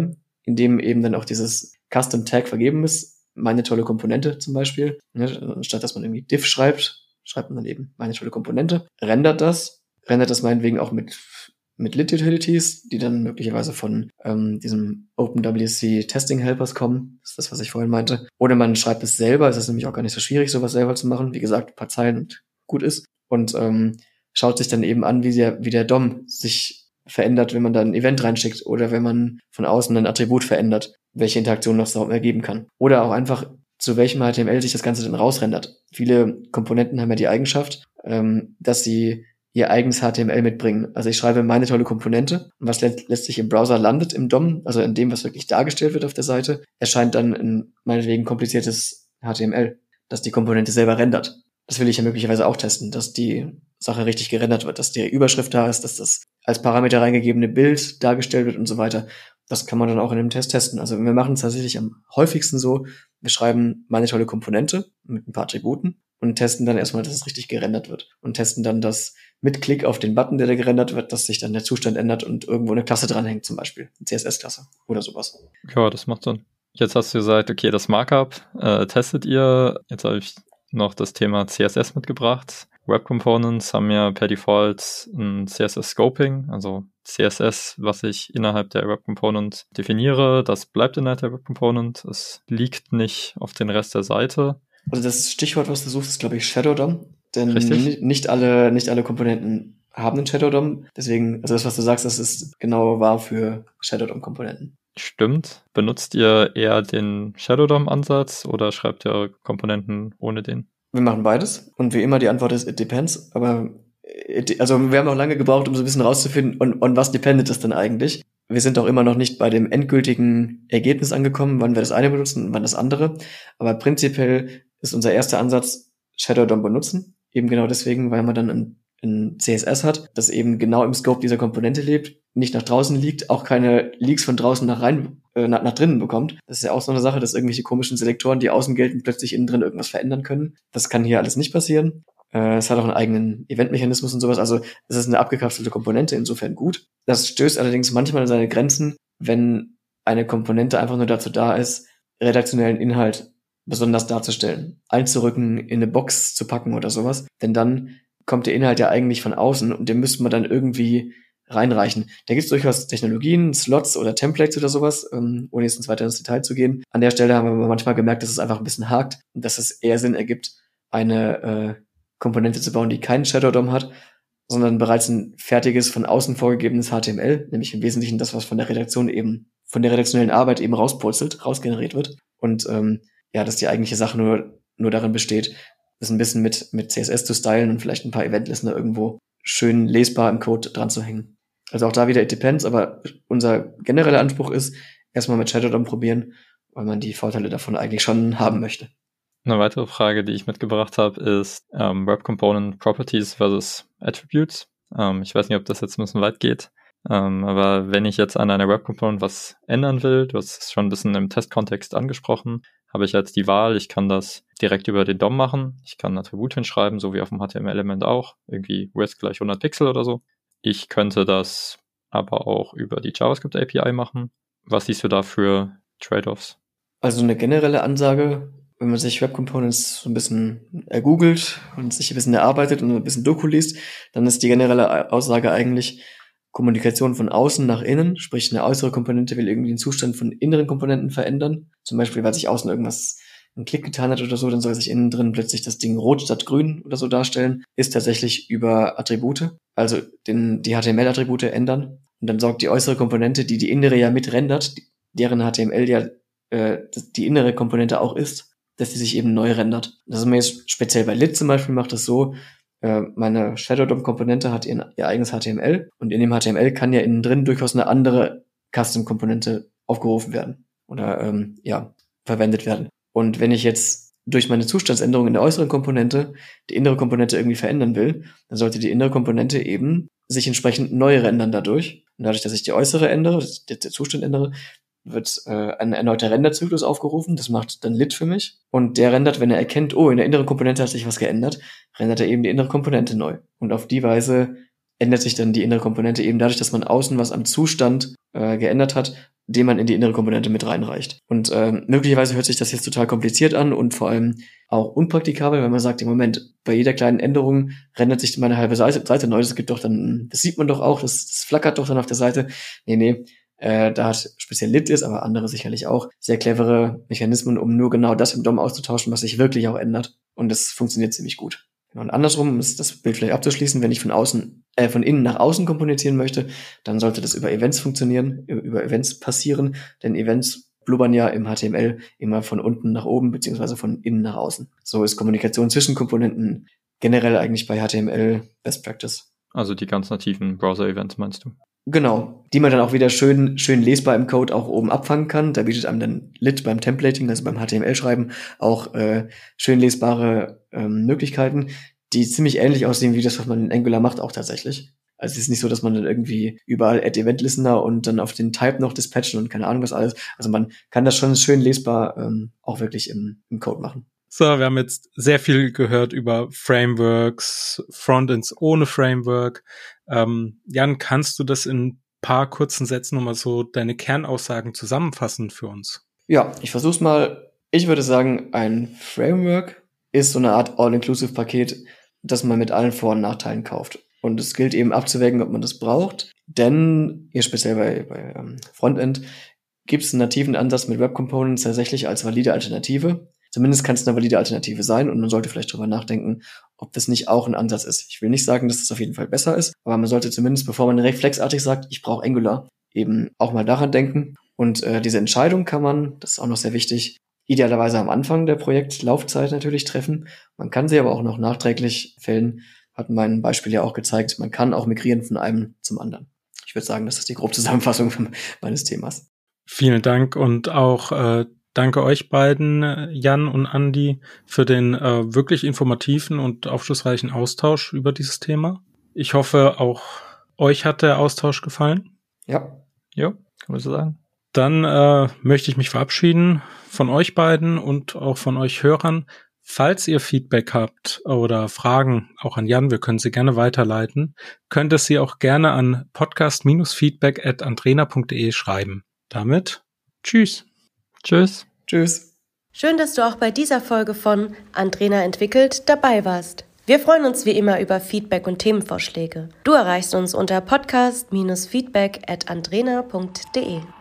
in dem eben dann auch dieses Custom Tag vergeben ist, meine tolle Komponente zum Beispiel. Ne? Anstatt dass man irgendwie diff schreibt, schreibt man dann eben meine tolle Komponente, rendert das, rendert das meinetwegen auch mit mit Lit-Utilities, die dann möglicherweise von ähm, diesem OpenWC Testing Helpers kommen. Das ist das, was ich vorhin meinte. Oder man schreibt es selber. Es ist nämlich auch gar nicht so schwierig, sowas selber zu machen. Wie gesagt, ein paar Zeilen und gut ist. Und ähm, schaut sich dann eben an, wie der, wie der D O M sich verändert, wenn man da ein Event reinschickt oder wenn man von außen ein Attribut verändert, welche Interaktion noch so ergeben kann. Oder auch einfach, zu welchem H T M L sich das Ganze dann rausrendert. Viele Komponenten haben ja die Eigenschaft, ähm, dass sie ihr eigenes H T M L mitbringen. Also ich schreibe meine tolle Komponente und was letztlich im Browser landet, im D O M, also in dem, was wirklich dargestellt wird auf der Seite, erscheint dann ein meinetwegen kompliziertes H T M L, das die Komponente selber rendert. Das will ich ja möglicherweise auch testen, dass die Sache richtig gerendert wird, dass die Überschrift da ist, dass das als Parameter reingegebene Bild dargestellt wird und so weiter. Das kann man dann auch in einem Test testen. Also wir machen es tatsächlich am häufigsten so, wir schreiben meine tolle Komponente mit ein paar Attributen und testen dann erstmal, dass es richtig gerendert wird. Und testen dann, dass mit Klick auf den Button, der da gerendert wird, dass sich dann der Zustand ändert und irgendwo eine Klasse dranhängt, zum Beispiel eine C S S-Klasse oder sowas. Ja, das macht Sinn. Jetzt hast du gesagt, okay, das Markup äh, testet ihr. Jetzt habe ich noch das Thema C S S mitgebracht. Web Components haben ja per Default ein C S S-Scoping, also C S S, was ich innerhalb der Web Component definiere, das bleibt innerhalb der Web Component. Es liegt nicht auf den Rest der Seite. Also das Stichwort, was du suchst, ist, glaube ich, Shadow D O M. Denn Richtig? nicht alle, nicht alle Komponenten haben einen Shadow D O M. Deswegen, also das, was du sagst, das ist genau wahr für Shadow D O M-Komponenten. Stimmt. Benutzt ihr eher den Shadow D O M-Ansatz oder schreibt ihr eure Komponenten ohne den? Wir machen beides. Und wie immer, die Antwort ist, it depends. Aber, it, also wir haben auch lange gebraucht, um so ein bisschen rauszufinden, on, on was dependet das denn eigentlich? Wir sind auch immer noch nicht bei dem endgültigen Ergebnis angekommen, wann wir das eine benutzen und wann das andere. Aber prinzipiell ist unser erster Ansatz, Shadow D O M benutzen. Eben genau deswegen, weil man dann ein, ein C S S hat, das eben genau im Scope dieser Komponente lebt, nicht nach draußen liegt, auch keine Leaks von draußen nach rein, äh, nach, nach drinnen bekommt. Das ist ja auch so eine Sache, dass irgendwelche komischen Selektoren, die außen gelten, plötzlich innen drin irgendwas verändern können. Das kann hier alles nicht passieren. Äh, es hat auch einen eigenen Eventmechanismus und sowas. Also es ist eine abgekapselte Komponente, insofern gut. Das stößt allerdings manchmal an seine Grenzen, wenn eine Komponente einfach nur dazu da ist, redaktionellen Inhalt besonders darzustellen, einzurücken, in eine Box zu packen oder sowas. Denn dann kommt der Inhalt ja eigentlich von außen und den müsste man dann irgendwie reinreichen. Da gibt es durchaus Technologien, Slots oder Templates oder sowas, ähm, ohne jetzt ins weiter ins Detail zu gehen. An der Stelle haben wir aber manchmal gemerkt, dass es einfach ein bisschen hakt und dass es eher Sinn ergibt, eine äh, Komponente zu bauen, die keinen Shadow D O M hat, sondern bereits ein fertiges, von außen vorgegebenes H T M L, nämlich im Wesentlichen das, was von der Redaktion eben, von der redaktionellen Arbeit eben rauspurzelt, rausgeneriert wird. Und ähm, ja, dass die eigentliche Sache nur nur darin besteht, das ein bisschen mit mit C S S zu stylen und vielleicht ein paar Event-Listener irgendwo schön lesbar im Code dran zu hängen. Also auch da wieder it depends, aber unser genereller Anspruch ist, erstmal mit Shadow D O M probieren, weil man die Vorteile davon eigentlich schon haben möchte. Eine weitere Frage, die ich mitgebracht habe, ist ähm, Web Component Properties versus Attributes. Ähm, ich weiß nicht, ob das jetzt ein bisschen weit geht, ähm, aber wenn ich jetzt an einer Web Component was ändern will, du hast es schon ein bisschen im Testkontext angesprochen, habe ich jetzt die Wahl, ich kann das direkt über den D O M machen, ich kann ein Attribut hinschreiben, so wie auf dem H T M L-Element auch, irgendwie width gleich hundert Pixel oder so. Ich könnte das aber auch über die JavaScript-A P I machen. Was siehst du da für Trade-offs? Also eine generelle Ansage, wenn man sich Web Components so ein bisschen ergoogelt und sich ein bisschen erarbeitet und ein bisschen Doku liest, dann ist die generelle Aussage eigentlich Kommunikation von außen nach innen, sprich eine äußere Komponente will irgendwie den Zustand von inneren Komponenten verändern. Zum Beispiel, weil sich außen irgendwas einen Klick getan hat oder so, dann soll sich innen drin plötzlich das Ding rot statt grün oder so darstellen, ist tatsächlich über Attribute, also den, die H T M L-Attribute ändern. Und dann sorgt die äußere Komponente, die die innere ja mitrendert, deren H T M L ja äh, die innere Komponente auch ist, dass die sich eben neu rendert. Das ist mir jetzt speziell bei Lit zum Beispiel macht das so, äh, meine Shadow D O M-Komponente hat ihr, ihr eigenes H T M L und in dem H T M L kann ja innen drin durchaus eine andere Custom-Komponente aufgerufen werden oder ähm, ja verwendet werden. Und wenn ich jetzt durch meine Zustandsänderung in der äußeren Komponente die innere Komponente irgendwie verändern will, dann sollte die innere Komponente eben sich entsprechend neu rendern dadurch. Und dadurch, dass ich die äußere ändere, der Zustand ändere, wird äh, ein erneuter Renderzyklus aufgerufen. Das macht dann Lit für mich. Und der rendert, wenn er erkennt, oh, in der inneren Komponente hat sich was geändert, rendert er eben die innere Komponente neu. Und auf die Weise ändert sich dann die innere Komponente eben dadurch, dass man außen was am Zustand äh, geändert hat, den man in die innere Komponente mit reinreicht. Und ähm, möglicherweise hört sich das jetzt total kompliziert an und vor allem auch unpraktikabel, wenn man sagt, im Moment, bei jeder kleinen Änderung rendert sich meine halbe Seite, Seite neu, das gibt doch dann, das sieht man doch auch, das, das flackert doch dann auf der Seite. Nee, nee, äh, da hat speziell Lit ist, aber andere sicherlich auch, sehr clevere Mechanismen, um nur genau das im D O M auszutauschen, was sich wirklich auch ändert. Und das funktioniert ziemlich gut. Und andersrum, um das Bild vielleicht abzuschließen, wenn ich von außen, äh, von innen nach außen kommunizieren möchte, dann sollte das über Events funktionieren, über Events passieren, denn Events blubbern ja im H T M L immer von unten nach oben, beziehungsweise von innen nach außen. So ist Kommunikation zwischen Komponenten generell eigentlich bei H T M L Best Practice. Also die ganz nativen Browser-Events meinst du? Genau, die man dann auch wieder schön schön lesbar im Code auch oben abfangen kann. Da bietet einem dann Lit beim Templating, also beim H T M L-Schreiben, auch äh, schön lesbare ähm, Möglichkeiten, die ziemlich ähnlich aussehen wie das, was man in Angular macht, auch tatsächlich. Also es ist nicht so, dass man dann irgendwie überall Add Event Listener und dann auf den Type noch dispatchen und keine Ahnung was alles. Also man kann das schon schön lesbar ähm, auch wirklich im, im Code machen. So, wir haben jetzt sehr viel gehört über Frameworks, Frontends ohne Framework. Ähm, Jan, kannst du das in ein paar kurzen Sätzen nochmal so deine Kernaussagen zusammenfassen für uns? Ja, ich versuch's mal. Ich würde sagen, ein Framework ist so eine Art All-Inclusive-Paket, das man mit allen Vor- und Nachteilen kauft. Und es gilt eben abzuwägen, ob man das braucht. Denn, hier speziell bei, bei ähm, Frontend, gibt es einen nativen Ansatz mit Web Components tatsächlich als valide Alternative. Zumindest kann es eine valide Alternative sein und man sollte vielleicht drüber nachdenken, ob das nicht auch ein Ansatz ist. Ich will nicht sagen, dass das auf jeden Fall besser ist, aber man sollte zumindest, bevor man reflexartig sagt, ich brauche Angular, eben auch mal daran denken. Und äh, diese Entscheidung kann man, das ist auch noch sehr wichtig, idealerweise am Anfang der Projektlaufzeit natürlich treffen. Man kann sie aber auch noch nachträglich fällen, hat mein Beispiel ja auch gezeigt. Man kann auch migrieren von einem zum anderen. Ich würde sagen, das ist die grobe Zusammenfassung meines Themas. Vielen Dank und auch äh, danke euch beiden, Jan und Andi, für den äh, wirklich informativen und aufschlussreichen Austausch über dieses Thema. Ich hoffe, auch euch hat der Austausch gefallen. Ja. Ja, kann man so sagen. Dann äh, möchte ich mich verabschieden von euch beiden und auch von euch Hörern. Falls ihr Feedback habt oder Fragen, auch an Jan, wir können sie gerne weiterleiten, könnt ihr sie auch gerne an podcast feedback at andrena punkt de schreiben. Damit, tschüss. Tschüss. Tschüss. Schön, dass du auch bei dieser Folge von Andrena entwickelt dabei warst. Wir freuen uns wie immer über Feedback und Themenvorschläge. Du erreichst uns unter podcast feedback at andrena punkt de.